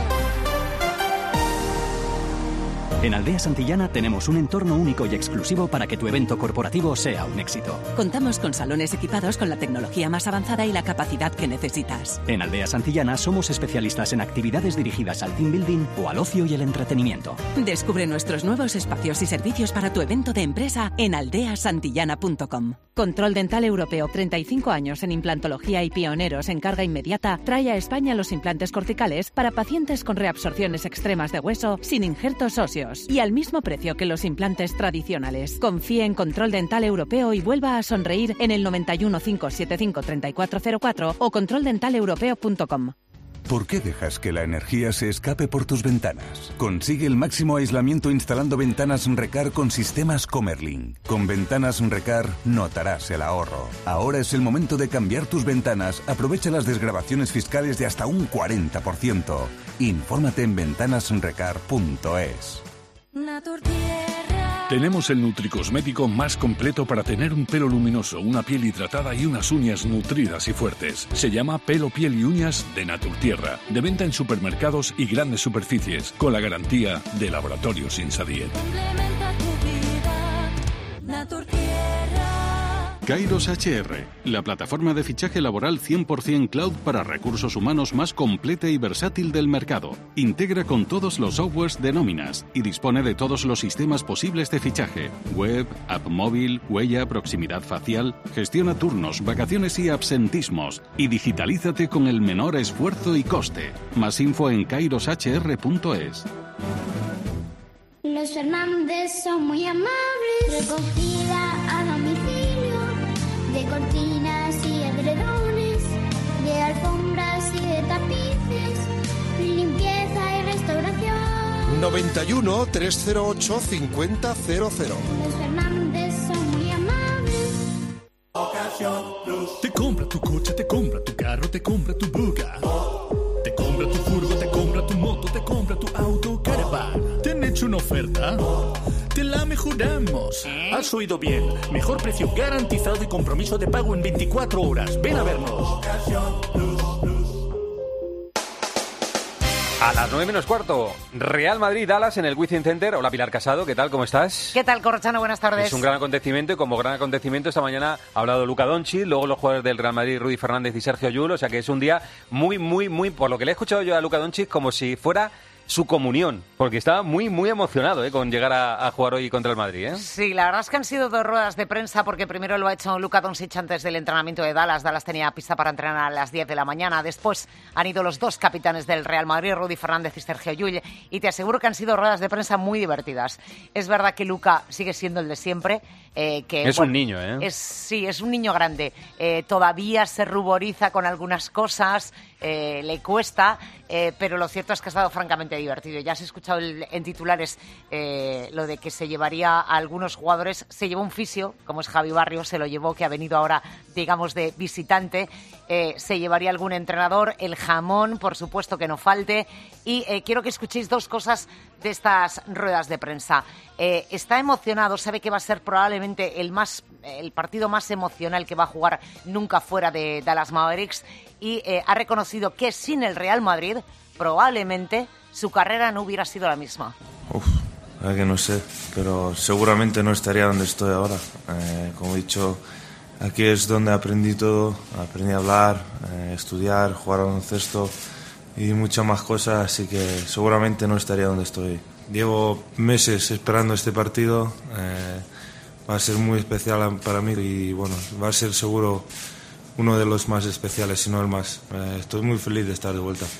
En Aldea Santillana tenemos un entorno único y exclusivo para que tu evento corporativo sea un éxito. Contamos con salones equipados con la tecnología más avanzada y la capacidad que necesitas. En Aldea Santillana somos especialistas en actividades dirigidas al team building o al ocio y el entretenimiento. Descubre nuestros nuevos espacios y servicios para tu evento de empresa en aldeasantillana.com. Control Dental Europeo, 35 años en implantología y pioneros en carga inmediata, trae a España los implantes corticales para pacientes con reabsorciones extremas de hueso sin injertos óseos y al mismo precio que los implantes tradicionales. Confíe en Control Dental Europeo y vuelva a sonreír en el 91 575 3404 o controldentaleuropeo.com. ¿Por qué dejas que la energía se escape por tus ventanas? Consigue el máximo aislamiento instalando ventanas Recar con sistemas Comerlin. Con ventanas Recar notarás el ahorro. Ahora es el momento de cambiar tus ventanas. Aprovecha las desgravaciones fiscales de hasta un 40%. Infórmate en ventanasrecar.es. Tenemos el nutricosmético más completo para tener un pelo luminoso, una piel hidratada y unas uñas nutridas y fuertes. Se llama Pelo, Piel y Uñas de Naturtierra. De venta en supermercados y grandes superficies, con la garantía de Laboratorios Insadiet. Kairos HR, la plataforma de fichaje laboral 100% cloud para recursos humanos más completa y versátil del mercado. Integra con todos los softwares de nóminas y dispone de todos los sistemas posibles de fichaje: web, app móvil, huella, proximidad facial. Gestiona turnos, vacaciones y absentismos y digitalízate con el menor esfuerzo y coste. Más info en kairoshr.es. Los Fernández son muy amables. Recogida a domicilio de cortinas y edredones, de alfombras y de tapices, limpieza y restauración. 91 308 5000. Los Fernández son muy amables. Ocasión Plus. Te compra tu coche, te compra tu carro, te compra tu buga. Te compra tu furgo, te compra tu moto, te compra tu auto Caravan. ¿Te han hecho una oferta? ¡Te la mejoramos! Has oído bien. Mejor precio garantizado y compromiso de pago en 24 horas. Ven a vernos. A las 9 menos cuarto, Real Madrid-Dallas en el Wizzing Center. Hola, Pilar Casado, ¿qué tal? ¿Cómo estás? ¿Qué tal, Corrochano? Buenas tardes. Es un gran acontecimiento y como gran acontecimiento esta mañana ha hablado Luka Donchik, luego los jugadores del Real Madrid, Rudy Fernández y Sergio Llull, o sea que es un día muy, por lo que le he escuchado yo a Luka Donchik, como si fuera su comunión, porque estaba muy emocionado con llegar a jugar hoy contra el Madrid. Sí, la verdad es que han sido 2 ruedas de prensa, porque primero lo ha hecho Luka Donchik antes del entrenamiento de Dallas. Dallas tenía pista para entrenar a las 10 de la mañana. Después han ido los 2 capitanes del Real Madrid, Rudy Fernández y Sergio Llull, y te aseguro que han sido ruedas de prensa muy divertidas. Es verdad que Luka sigue siendo el de siempre. Es un niño, Sí, es un niño grande. Todavía se ruboriza con algunas cosas, le cuesta, pero lo cierto es que ha estado francamente divertido. Ya has escuchado en titulares lo de que se llevaría a algunos jugadores. Se llevó un fisio, como es Javi Barrios, se lo llevó, que ha venido ahora, digamos, de visitante. Se llevaría algún entrenador, el jamón, por supuesto que no falte. Y quiero que escuchéis 2 cosas de estas ruedas de prensa. Está emocionado, sabe que va a ser probablemente el partido más emocional que va a jugar nunca fuera de Dallas Mavericks, y ha reconocido que sin el Real Madrid probablemente su carrera no hubiera sido la misma. Que no sé, pero seguramente no estaría donde estoy ahora. Como he dicho, aquí es donde aprendí todo, aprendí a hablar, estudiar, jugar al baloncesto y muchas más cosas, así que seguramente no estaría donde estoy. Llevo meses esperando este partido, va a ser muy especial para mí y bueno, va a ser seguro uno de los más especiales, si no el más. Estoy muy feliz de estar de vuelta.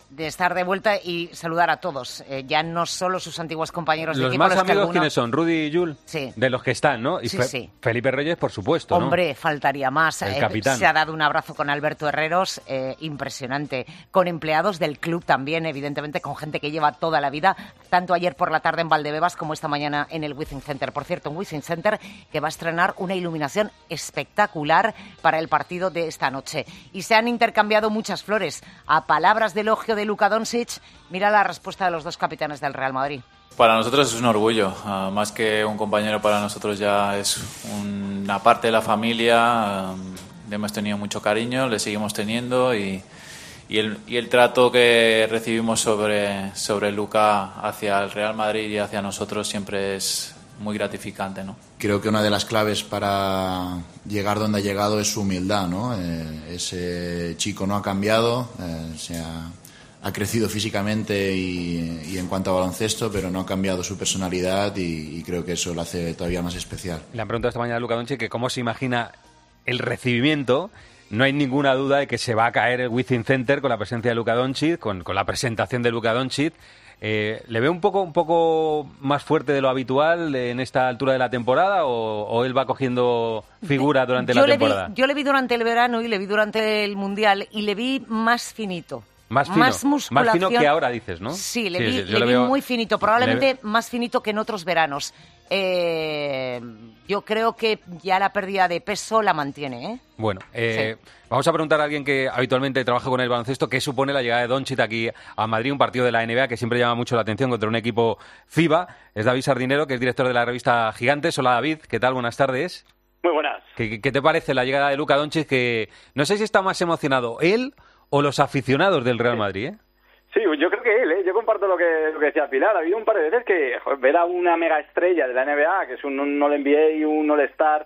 de estar de vuelta y saludar a todos. Ya no solo sus antiguos compañeros de los equipo. Más los amigos, alguno... ¿quiénes son? Rudy y Jul, sí. De los que están, ¿no? Y sí. Felipe Reyes, por supuesto, Hombre, faltaría más. El capitán. Se ha dado un abrazo con Alberto Herreros, impresionante. Con empleados del club también, evidentemente, con gente que lleva toda la vida, tanto ayer por la tarde en Valdebebas como esta mañana en el Withing Center. Por cierto, un Withing Center que va a estrenar una iluminación espectacular para el partido de esta noche. Y se han intercambiado muchas flores. A palabras de elogio de Luka Doncic, mira la respuesta de los dos capitanes del Real Madrid. Para nosotros es un orgullo, más que un compañero, para nosotros ya es una parte de la familia, le hemos tenido mucho cariño, le seguimos teniendo y el trato que recibimos sobre Luka hacia el Real Madrid y hacia nosotros siempre es muy gratificante, ¿no? Creo que una de las claves para llegar donde ha llegado es su humildad, ¿no? Ese chico no ha cambiado, ha crecido físicamente y en cuanto a baloncesto, pero no ha cambiado su personalidad y creo que eso lo hace todavía más especial. Le han preguntado esta mañana a Luka Doncic que cómo se imagina el recibimiento. No hay ninguna duda de que se va a caer el Withing Center con la presencia de Luka Doncic, con la presentación de Luka Doncic. ¿Le ve un poco más fuerte de lo habitual en esta altura de la temporada o él va cogiendo figura durante la temporada? Yo le vi durante el verano y le vi durante el Mundial y le vi más finito. Más fino, más musculación. Más fino que ahora, dices, ¿no? Sí, le vi muy finito, probablemente más finito que en otros veranos. Yo creo que ya la pérdida de peso la mantiene, ¿eh? Bueno, sí. Vamos a preguntar a alguien que habitualmente trabaja con el baloncesto qué supone la llegada de Doncic aquí a Madrid, un partido de la NBA que siempre llama mucho la atención contra un equipo FIBA. Es David Sardinero, que es director de la revista Gigantes. Hola, David, ¿qué tal? Buenas tardes. Muy buenas. ¿Qué te parece la llegada de Luka Doncic? Que no sé si está más emocionado él o los aficionados del Real Madrid, ¿eh? Sí, yo creo que él, yo comparto lo que decía Pilar. Ha habido un par de veces que ver a una mega estrella de la NBA, que es un All-NBA y un All-Star,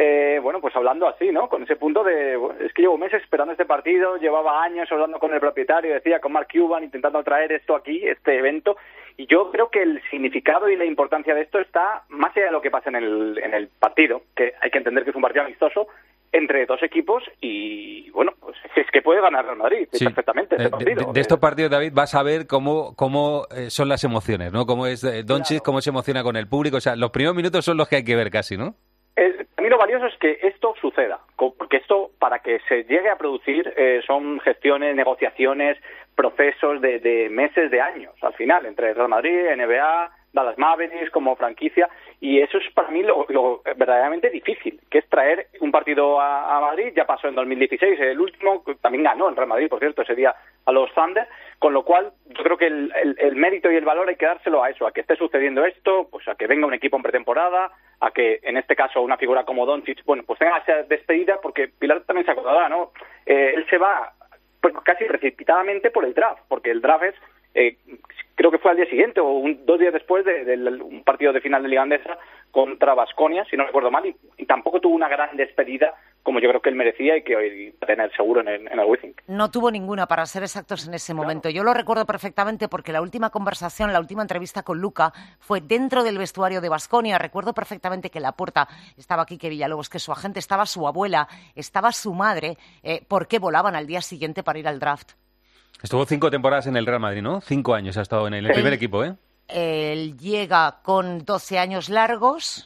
pues hablando así, ¿no? Con ese punto de, es que llevo meses esperando este partido, llevaba años hablando con el propietario, decía con Mark Cuban, intentando traer esto aquí, este evento, y yo creo que el significado y la importancia de esto está más allá de lo que pasa en el partido, que hay que entender que es un partido amistoso entre dos equipos y, bueno, pues es que puede ganar Real Madrid perfectamente este partido. De estos partidos, David, vas a ver cómo son las emociones, ¿no? Cómo es Doncic, claro. Cómo se emociona con el público. O sea, los primeros minutos son los que hay que ver casi, ¿no? A mí lo valioso es que esto suceda, porque esto, para que se llegue a producir, son gestiones, negociaciones, procesos de meses, de años, al final, entre Real Madrid, NBA, Dallas Mavericks como franquicia, y eso es para mí lo verdaderamente difícil, que es traer un partido a Madrid. Ya pasó en 2016, el último, también ganó el Real Madrid, por cierto, ese día a los Thunder, con lo cual yo creo que el mérito y el valor hay que dárselo a eso, a que esté sucediendo esto, pues a que venga un equipo en pretemporada, a que en este caso una figura como Doncic, bueno, pues tenga esa despedida, porque Pilar también se acordará, ¿no? Él se va pues, casi precipitadamente por el draft, porque el draft es... creo que fue al día siguiente o 2 días después de un partido de final de Liga Andesa contra Baskonia, si no recuerdo mal, y tampoco tuvo una gran despedida como yo creo que él merecía y que hoy va a tener seguro en el Withing. No tuvo ninguna, para ser exactos, en ese momento. Yo lo recuerdo perfectamente porque la última conversación, la última entrevista con Luka fue dentro del vestuario de Baskonia. Recuerdo perfectamente que en la puerta estaba Quique Villalobos, que su agente, estaba su abuela, estaba su madre, porque volaban al día siguiente para ir al draft. Estuvo 5 temporadas en el Real Madrid, ¿no? 5 años ha estado en el primer equipo, ¿eh? Él llega con 12 años largos,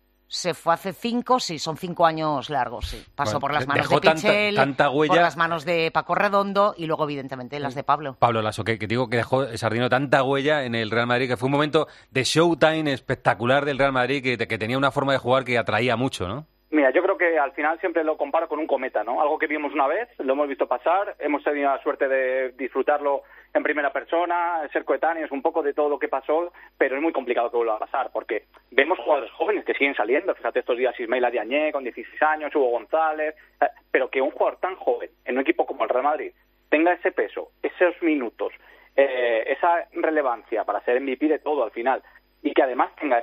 se fue hace 5, sí, son 5 años largos, sí. Pasó por las manos de Pichel, tanta huella, por las manos de Paco Redondo y luego, evidentemente, las de Pablo. Pablo Lasso, que digo que dejó Sardino tanta huella en el Real Madrid, que fue un momento de showtime espectacular del Real Madrid, que tenía una forma de jugar que atraía mucho, ¿no? Mira, yo creo que al final siempre lo comparo con un cometa, ¿no? Algo que vimos una vez, lo hemos visto pasar, hemos tenido la suerte de disfrutarlo en primera persona, ser coetáneos, un poco de todo lo que pasó, pero es muy complicado que vuelva a pasar, porque vemos jugadores jóvenes que siguen saliendo, fíjate estos días Ismail Adiañé con 16 años, Hugo González, pero que un jugador tan joven en un equipo como el Real Madrid tenga ese peso, esos minutos, esa relevancia para ser MVP de todo al final, y que además tenga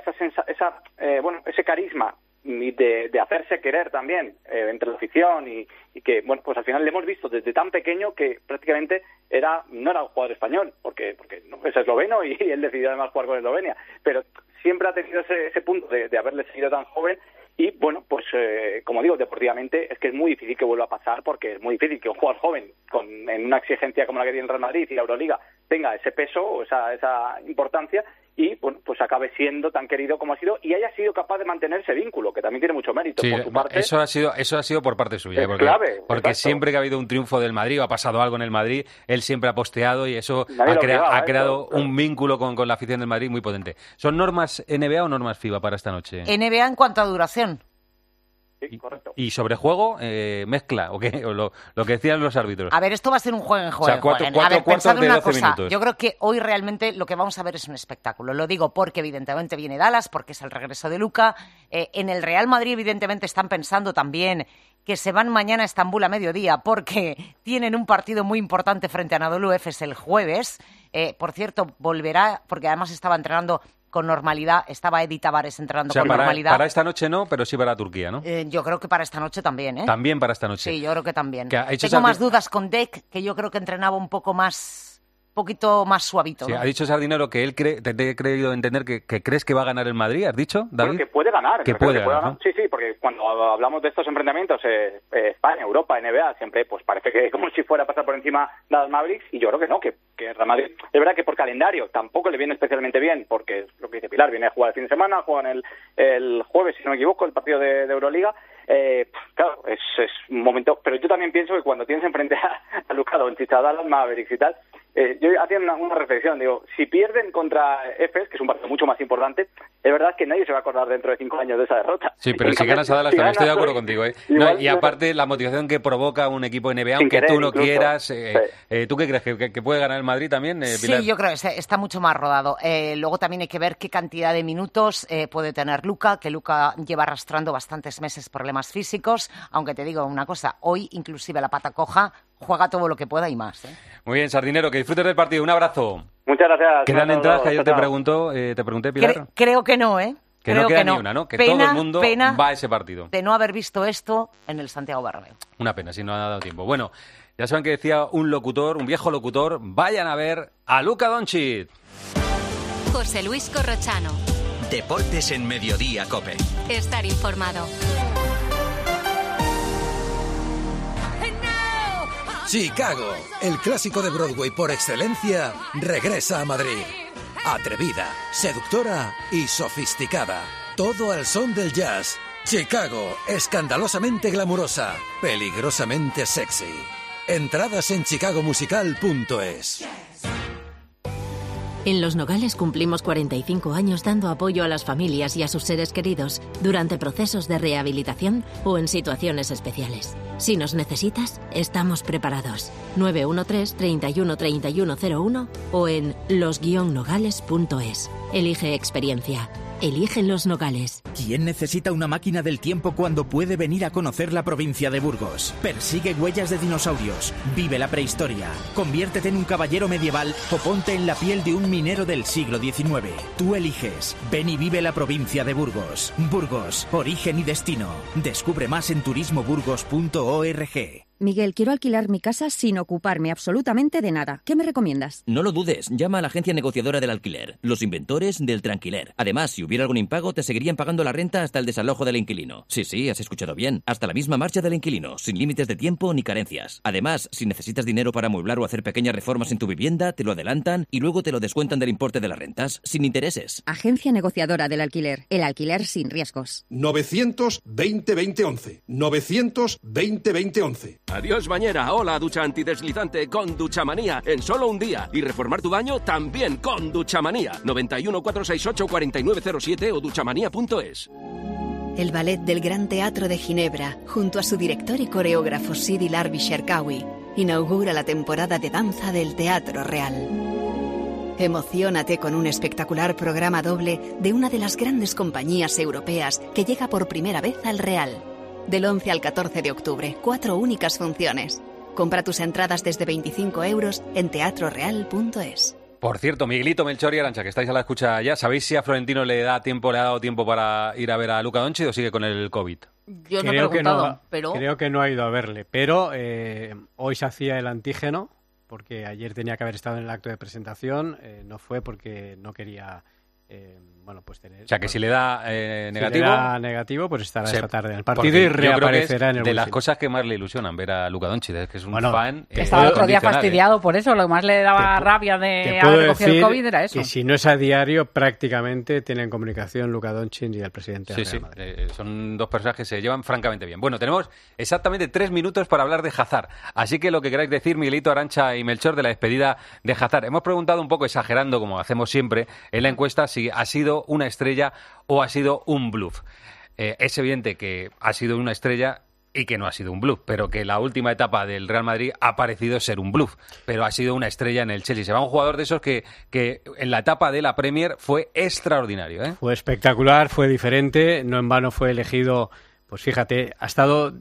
ese carisma de hacerse querer también entre la afición y que, bueno, pues al final le hemos visto desde tan pequeño que prácticamente no era un jugador español, porque no, es esloveno y él decidió además jugar con Eslovenia, pero siempre ha tenido ese punto de haberle seguido tan joven Y bueno, pues como digo, deportivamente es que es muy difícil que vuelva a pasar, porque es muy difícil que un jugador joven en una exigencia como la que tiene el Real Madrid y la Euroliga tenga ese peso o esa importancia y bueno, pues acabe siendo tan querido como ha sido y haya sido capaz de mantener ese vínculo, que también tiene mucho mérito. Sí, por su parte. eso ha sido por parte suya, Es porque, clave, porque exacto. siempre que ha habido un triunfo del Madrid o ha pasado algo en el Madrid, él siempre ha posteado y eso Nadie lo obligaba, ha creado claro. un vínculo con la afición del Madrid muy potente. ¿Son normas NBA o normas FIBA para esta noche? NBA en cuanto a duración. Sí, correcto. ¿Y sobre juego, mezcla o qué? O lo que decían los árbitros. A ver, esto va a ser un juego en juego. O sea, cuatro a ver, cuartos pensad en de una 12 cosa. minutos. Yo creo que hoy realmente lo que vamos a ver es un espectáculo. Lo digo porque evidentemente viene Dallas, porque es el regreso de Luka. En el Real Madrid evidentemente están pensando también que se van mañana a Estambul a mediodía porque tienen un partido muy importante frente a Anadolu Efes el jueves. Por cierto, volverá, porque además estaba entrenando con normalidad, estaba Edi Tavares entrenando O sea, con para normalidad. esta noche no, pero sí para Turquía, ¿no? Yo creo que para esta noche también, ¿eh? También para esta noche. Sí, yo creo que también. Que ha hecho Tengo más Sardi- dudas con Deck, que yo creo que entrenaba un poquito más suavito. Sí, ¿no? ha dicho Sardinero que él te he creído entender que crees que va a ganar el Madrid, ¿has dicho, David? Bueno, que puede ganar. Que me refiero puede ganar, ¿no? Sí, porque cuando hablamos de estos enfrentamientos, España, Europa, NBA, siempre pues parece que como si fuera a pasar por encima de los Mavericks, y yo creo que no, que Real Madrid, es verdad que por calendario tampoco le viene especialmente bien, porque es lo que dice Pilar, viene a jugar el fin de semana, juegan el jueves, si no me equivoco, el partido de Euroliga. Claro, es un momento, pero yo también pienso que cuando tienes enfrente a Luka Doncic, a Dallas Mavericks y tal, yo hacía una reflexión, digo, si pierden contra Efes, que es un partido mucho más importante, es verdad que nadie se va a acordar dentro de 5 años de esa derrota. Sí, pero En si cambio, ganas a Dallas si también estoy de ganas acuerdo hoy, contigo, ¿eh? igual No, y aparte la motivación que provoca un equipo NBA, aunque querer, tú no incluso. quieras, ¿tú qué crees? ¿Que puede ganar el Madrid también, Pilar? Sí, yo creo que está mucho más rodado. Luego también hay que ver qué cantidad de minutos puede tener Luka, que Luka lleva arrastrando bastantes meses problemas físicos, aunque te digo una cosa, hoy inclusive la pata coja juega todo lo que pueda y más. Muy bien, Sardinero, que disfrutes del partido. Un abrazo. Muchas gracias. ¿Quedan entradas que ayer te Chao. pregunté, Pilar? Creo que no, ¿eh? Que Creo no queda que ni no. una, ¿no? Que Pena, todo el mundo pena va a ese partido. de no haber visto esto en el Santiago Bernabéu. Una pena, si no ha dado tiempo. Bueno, ya saben que decía un viejo locutor, vayan a ver a Luka Doncic. José Luis Corrochano. Deportes en Mediodía, COPE. Estar informado. Chicago, el clásico de Broadway por excelencia, regresa a Madrid. Atrevida, seductora y sofisticada. Todo al son del jazz. Chicago, escandalosamente glamurosa, peligrosamente sexy. Entradas en chicagomusical.es. En Los Nogales cumplimos 45 años dando apoyo a las familias y a sus seres queridos durante procesos de rehabilitación o en situaciones especiales. Si nos necesitas, estamos preparados. 913 31 3101 o en los-nogales.es. Elige experiencia. Elige Los Nogales. ¿Quién necesita una máquina del tiempo cuando puede venir a conocer la provincia de Burgos? Persigue huellas de dinosaurios, vive la prehistoria, conviértete en un caballero medieval o ponte en la piel de un minero del siglo XIX. Tú eliges. Ven y vive la provincia de Burgos. Burgos, origen y destino. Descubre más en turismoburgos.org. Miguel, quiero alquilar mi casa sin ocuparme absolutamente de nada. ¿Qué me recomiendas? No lo dudes, llama a la agencia negociadora del alquiler, los inventores del tranquiler. Además, si hubiera algún impago, te seguirían pagando la renta hasta el desalojo del inquilino. Sí, has escuchado bien. Hasta la misma marcha del inquilino, sin límites de tiempo ni carencias. Además, si necesitas dinero para amueblar o hacer pequeñas reformas en tu vivienda, te lo adelantan y luego te lo descuentan del importe de las rentas, sin intereses. Agencia negociadora del alquiler. El alquiler sin riesgos. 920-2011. 920-2011. Adiós bañera, hola ducha antideslizante con Duchamanía en solo un día y reformar tu baño también con Duchamanía. 91 468 4907 o duchamanía.es. El ballet del Gran Teatro de Ginebra, junto a su director y coreógrafo Sidi Larbi Sherkawi, inaugura la temporada de danza del Teatro Real. Emociónate con un espectacular programa doble de una de las grandes compañías europeas que llega por primera vez al Real. Del 11 al 14 de octubre, 4 únicas funciones. Compra tus entradas desde 25 € en teatroreal.es. Por cierto, Miguelito, Melchor y Arantxa, que estáis a la escucha ya, ¿sabéis si a Florentino le ha dado tiempo para ir a ver a Luka Doncic o sigue con el COVID? Yo no he preguntado, pero... Creo que no ha ido a verle, pero hoy se hacía el antígeno, porque ayer tenía que haber estado en el acto de presentación, no fue porque no quería bueno, pues tener... O sea, que si le da negativo... Si le da negativo, pues estará esta tarde en el partido porque y reaparecerá en el de las Wizzing. cosas que más le ilusionan ver a Luka Doncic, que es un fan... Que estaba el otro día fastidiado por eso, lo que más le daba rabia de haber cogido el COVID era eso. Que si no es a diario, prácticamente tienen comunicación Luka Doncic y el presidente del Real Madrid. Son dos personas que se llevan francamente bien. Bueno, tenemos exactamente 3 minutos para hablar de Hazard, así que lo que queráis decir, Miguelito, Arantxa y Melchor, de la despedida de Hazard. Hemos preguntado un poco, exagerando, como hacemos siempre en la encuesta, si ha sido una estrella o ha sido un bluff. Es evidente que ha sido una estrella y que no ha sido un bluff, pero que la última etapa del Real Madrid ha parecido ser un bluff, pero ha sido una estrella en el Chelsea. Se va un jugador de esos que en la etapa de la Premier fue extraordinario, ¿eh? Fue espectacular, fue diferente, no en vano fue elegido, pues fíjate, ha estado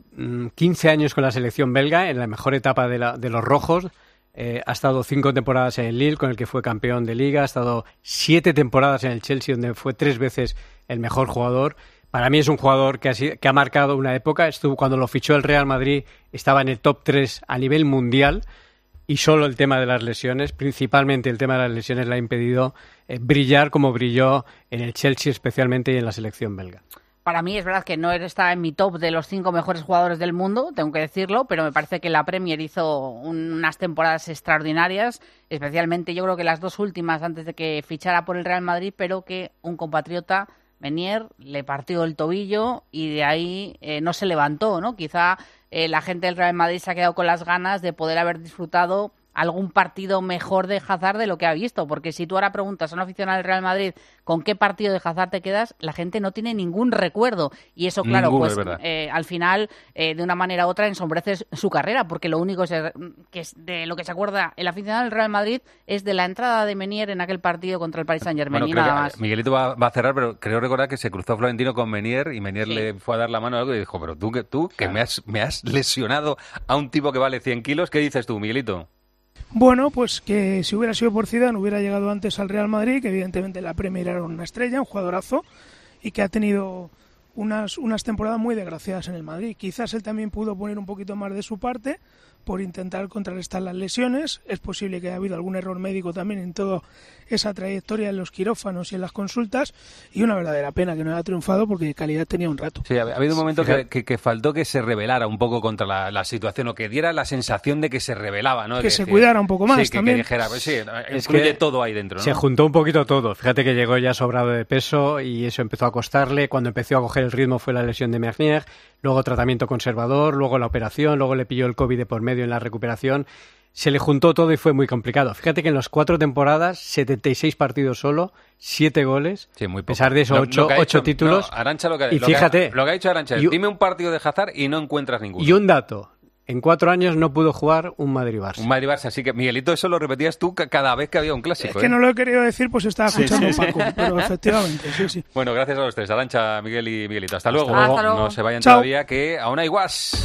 15 años con la selección belga, en la mejor etapa de los rojos. Ha estado 5 temporadas en el Lille, con el que fue campeón de Liga. Ha estado 7 temporadas en el Chelsea, donde fue 3 veces el mejor jugador. Para mí es un jugador que ha marcado una época. Cuando lo fichó el Real Madrid, estaba en el top 3 a nivel mundial. Y solo el tema de las lesiones, principalmente el tema de las lesiones, le ha impedido brillar como brilló en el Chelsea, especialmente, y en la selección belga. Para mí es verdad que no está en mi top de los 5 mejores jugadores del mundo, tengo que decirlo, pero me parece que la Premier hizo unas temporadas extraordinarias, especialmente yo creo que las 2 últimas antes de que fichara por el Real Madrid, pero que un compatriota, Meunier, le partió el tobillo y de ahí no se levantó, ¿no? Quizá la gente del Real Madrid se ha quedado con las ganas de poder haber disfrutado algún partido mejor de Hazard de lo que ha visto, porque si tú ahora preguntas a un aficionado del Real Madrid con qué partido de Hazard te quedas, la gente no tiene ningún recuerdo, y eso, claro, Ninguno, pues al final, de una manera u otra, ensombrece su carrera, porque lo único que es de lo que se acuerda el aficionado del Real Madrid es de la entrada de Meunier en aquel partido contra el Paris Saint-Germain, y nada más. Miguelito va a cerrar, pero creo recordar que se cruzó Florentino con Meunier y Meunier le fue a dar la mano a algo y dijo, pero tú que me has lesionado a un tipo que vale 100 kilos, ¿qué dices tú, Miguelito? Bueno, pues que si hubiera sido por Zidane hubiera llegado antes al Real Madrid, que evidentemente la Premier era una estrella, un jugadorazo, y que ha tenido unas temporadas muy desgraciadas en el Madrid. Quizás él también pudo poner un poquito más de su parte por intentar contrarrestar las lesiones. Es posible que haya habido algún error médico también en toda esa trayectoria en los quirófanos y en las consultas, y una verdadera pena que no haya triunfado, porque calidad tenía un rato. Sí, ha habido un momento que faltó que se rebelara un poco contra la situación, o que diera la sensación de que se rebelaba, ¿no? Que se cuidara un poco más, sí, también. Que dijera, pues sí, incluye todo ahí dentro, ¿no? Se juntó un poquito todo. Fíjate que llegó ya sobrado de peso y eso empezó a costarle. Cuando empezó a coger el ritmo fue la lesión de Meunier, luego tratamiento conservador, luego la operación, luego le pilló el COVID de por medio en la recuperación. Se le juntó todo y fue muy complicado. Fíjate que en las 4 temporadas, 76 partidos solo, 7 goles. Sí, muy poco. A pesar de eso, 8 títulos. No, Arantxa, lo que ha dicho Arantxa, dime un partido de Hazard y no encuentras ninguno. Y un dato. En 4 años no pudo jugar un Madrid-Barça. Un Madrid-Barça, así que, Miguelito, eso lo repetías tú cada vez que había un clásico. Es que no lo he querido decir, pues estaba escuchando Paco, pero efectivamente, sí. Bueno, gracias a los tres, Arantxa, Miguel y Miguelito. Hasta luego. Hasta luego. No se vayan Chao. todavía, que aún hay guas.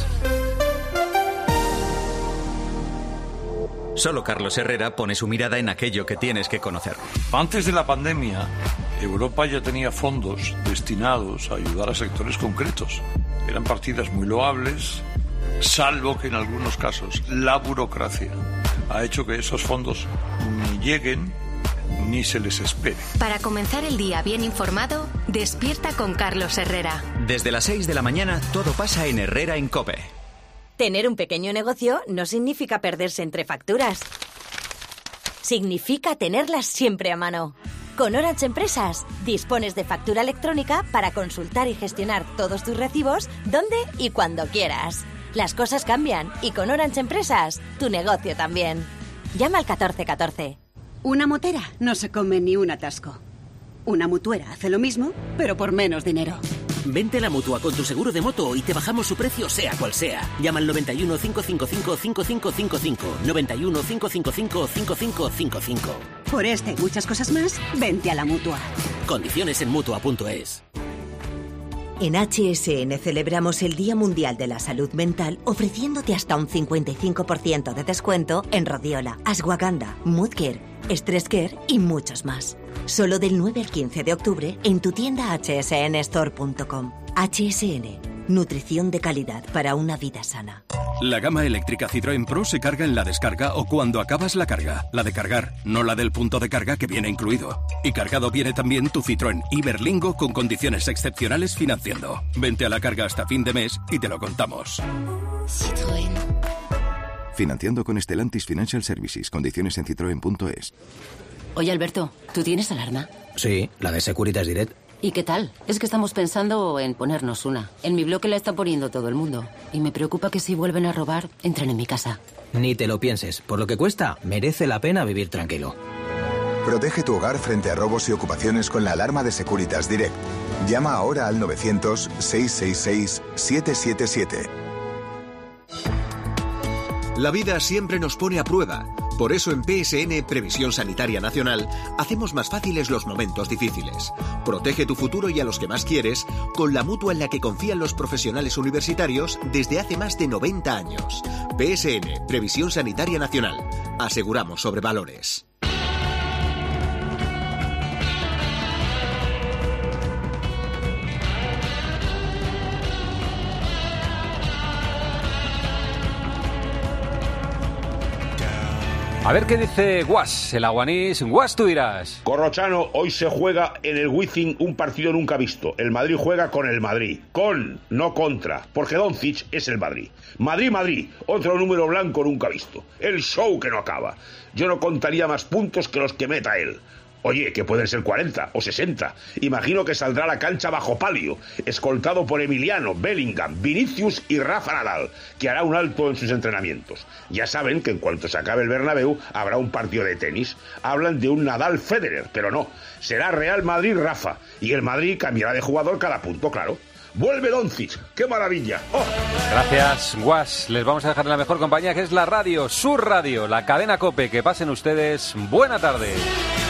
Solo Carlos Herrera pone su mirada en aquello que tienes que conocer. Antes de la pandemia, Europa ya tenía fondos destinados a ayudar a sectores concretos. Eran partidas muy loables, salvo que en algunos casos la burocracia ha hecho que esos fondos ni lleguen ni se les espere. Para comenzar el día bien informado, despierta con Carlos Herrera. Desde las 6 de la mañana, todo pasa en Herrera en COPE. Tener un pequeño negocio no significa perderse entre facturas. Significa tenerlas siempre a mano. Con Orange Empresas dispones de factura electrónica para consultar y gestionar todos tus recibos donde y cuando quieras. Las cosas cambian y con Orange Empresas tu negocio también. Llama al 1414. Una motera no se come ni un atasco. Una mutuera hace lo mismo, pero por menos dinero. Vente a la Mutua con tu seguro de moto y te bajamos su precio sea cual sea. Llama al 91 555 5555. 91 555 5555. Por este y muchas cosas más, vente a la Mutua. Condiciones en Mutua.es. En HSN celebramos el Día Mundial de la Salud Mental ofreciéndote hasta un 55% de descuento en Rhodiola, Ashwagandha, Moodcare, Stress Care y muchos más. Solo del 9 al 15 de octubre en tu tienda hsnstore.com. HSN. Nutrición de calidad para una vida sana. La gama eléctrica Citroën Pro se carga en la descarga o cuando acabas la carga. La de cargar, no la del punto de carga que viene incluido. Y cargado viene también tu Citroën Iberlingo con condiciones excepcionales financiando. Vente a la carga hasta fin de mes y te lo contamos. Citroën. Financiando con Stellantis Financial Services. Condiciones en citroen.es. Oye, Alberto, ¿tú tienes alarma? Sí, la de Securitas Direct. ¿Y qué tal? Es que estamos pensando en ponernos una. En mi bloque la está poniendo todo el mundo. Y me preocupa que si vuelven a robar, entren en mi casa. Ni te lo pienses. Por lo que cuesta, merece la pena vivir tranquilo. Protege tu hogar frente a robos y ocupaciones con la alarma de Securitas Direct. Llama ahora al 900-666-777. La vida siempre nos pone a prueba. Por eso en PSN, Previsión Sanitaria Nacional, hacemos más fáciles los momentos difíciles. Protege tu futuro y a los que más quieres con la mutua en la que confían los profesionales universitarios desde hace más de 90 años. PSN, Previsión Sanitaria Nacional. Aseguramos sobre valores. A ver qué dice Guas, el aguanís. Guas, tú dirás. Corrochano, hoy se juega en el Wizzing un partido nunca visto. El Madrid juega con el Madrid. Con, no contra. Porque Doncic es el Madrid. Madrid, otro número blanco nunca visto. El show que no acaba. Yo no contaría más puntos que los que meta él. Oye, que pueden ser 40 o 60. Imagino que saldrá a la cancha bajo palio, escoltado por Emiliano, Bellingham, Vinicius y Rafa Nadal, que hará un alto en sus entrenamientos. Ya saben que en cuanto se acabe el Bernabéu habrá un partido de tenis. Hablan de un Nadal-Federer, pero no. Será Real Madrid-Rafa, y el Madrid cambiará de jugador cada punto, claro. ¡Vuelve Doncic! ¡Qué maravilla! ¡Oh! Gracias, Guas. Les vamos a dejar en la mejor compañía, que es la radio, su radio, la cadena COPE. Que pasen ustedes buena tarde.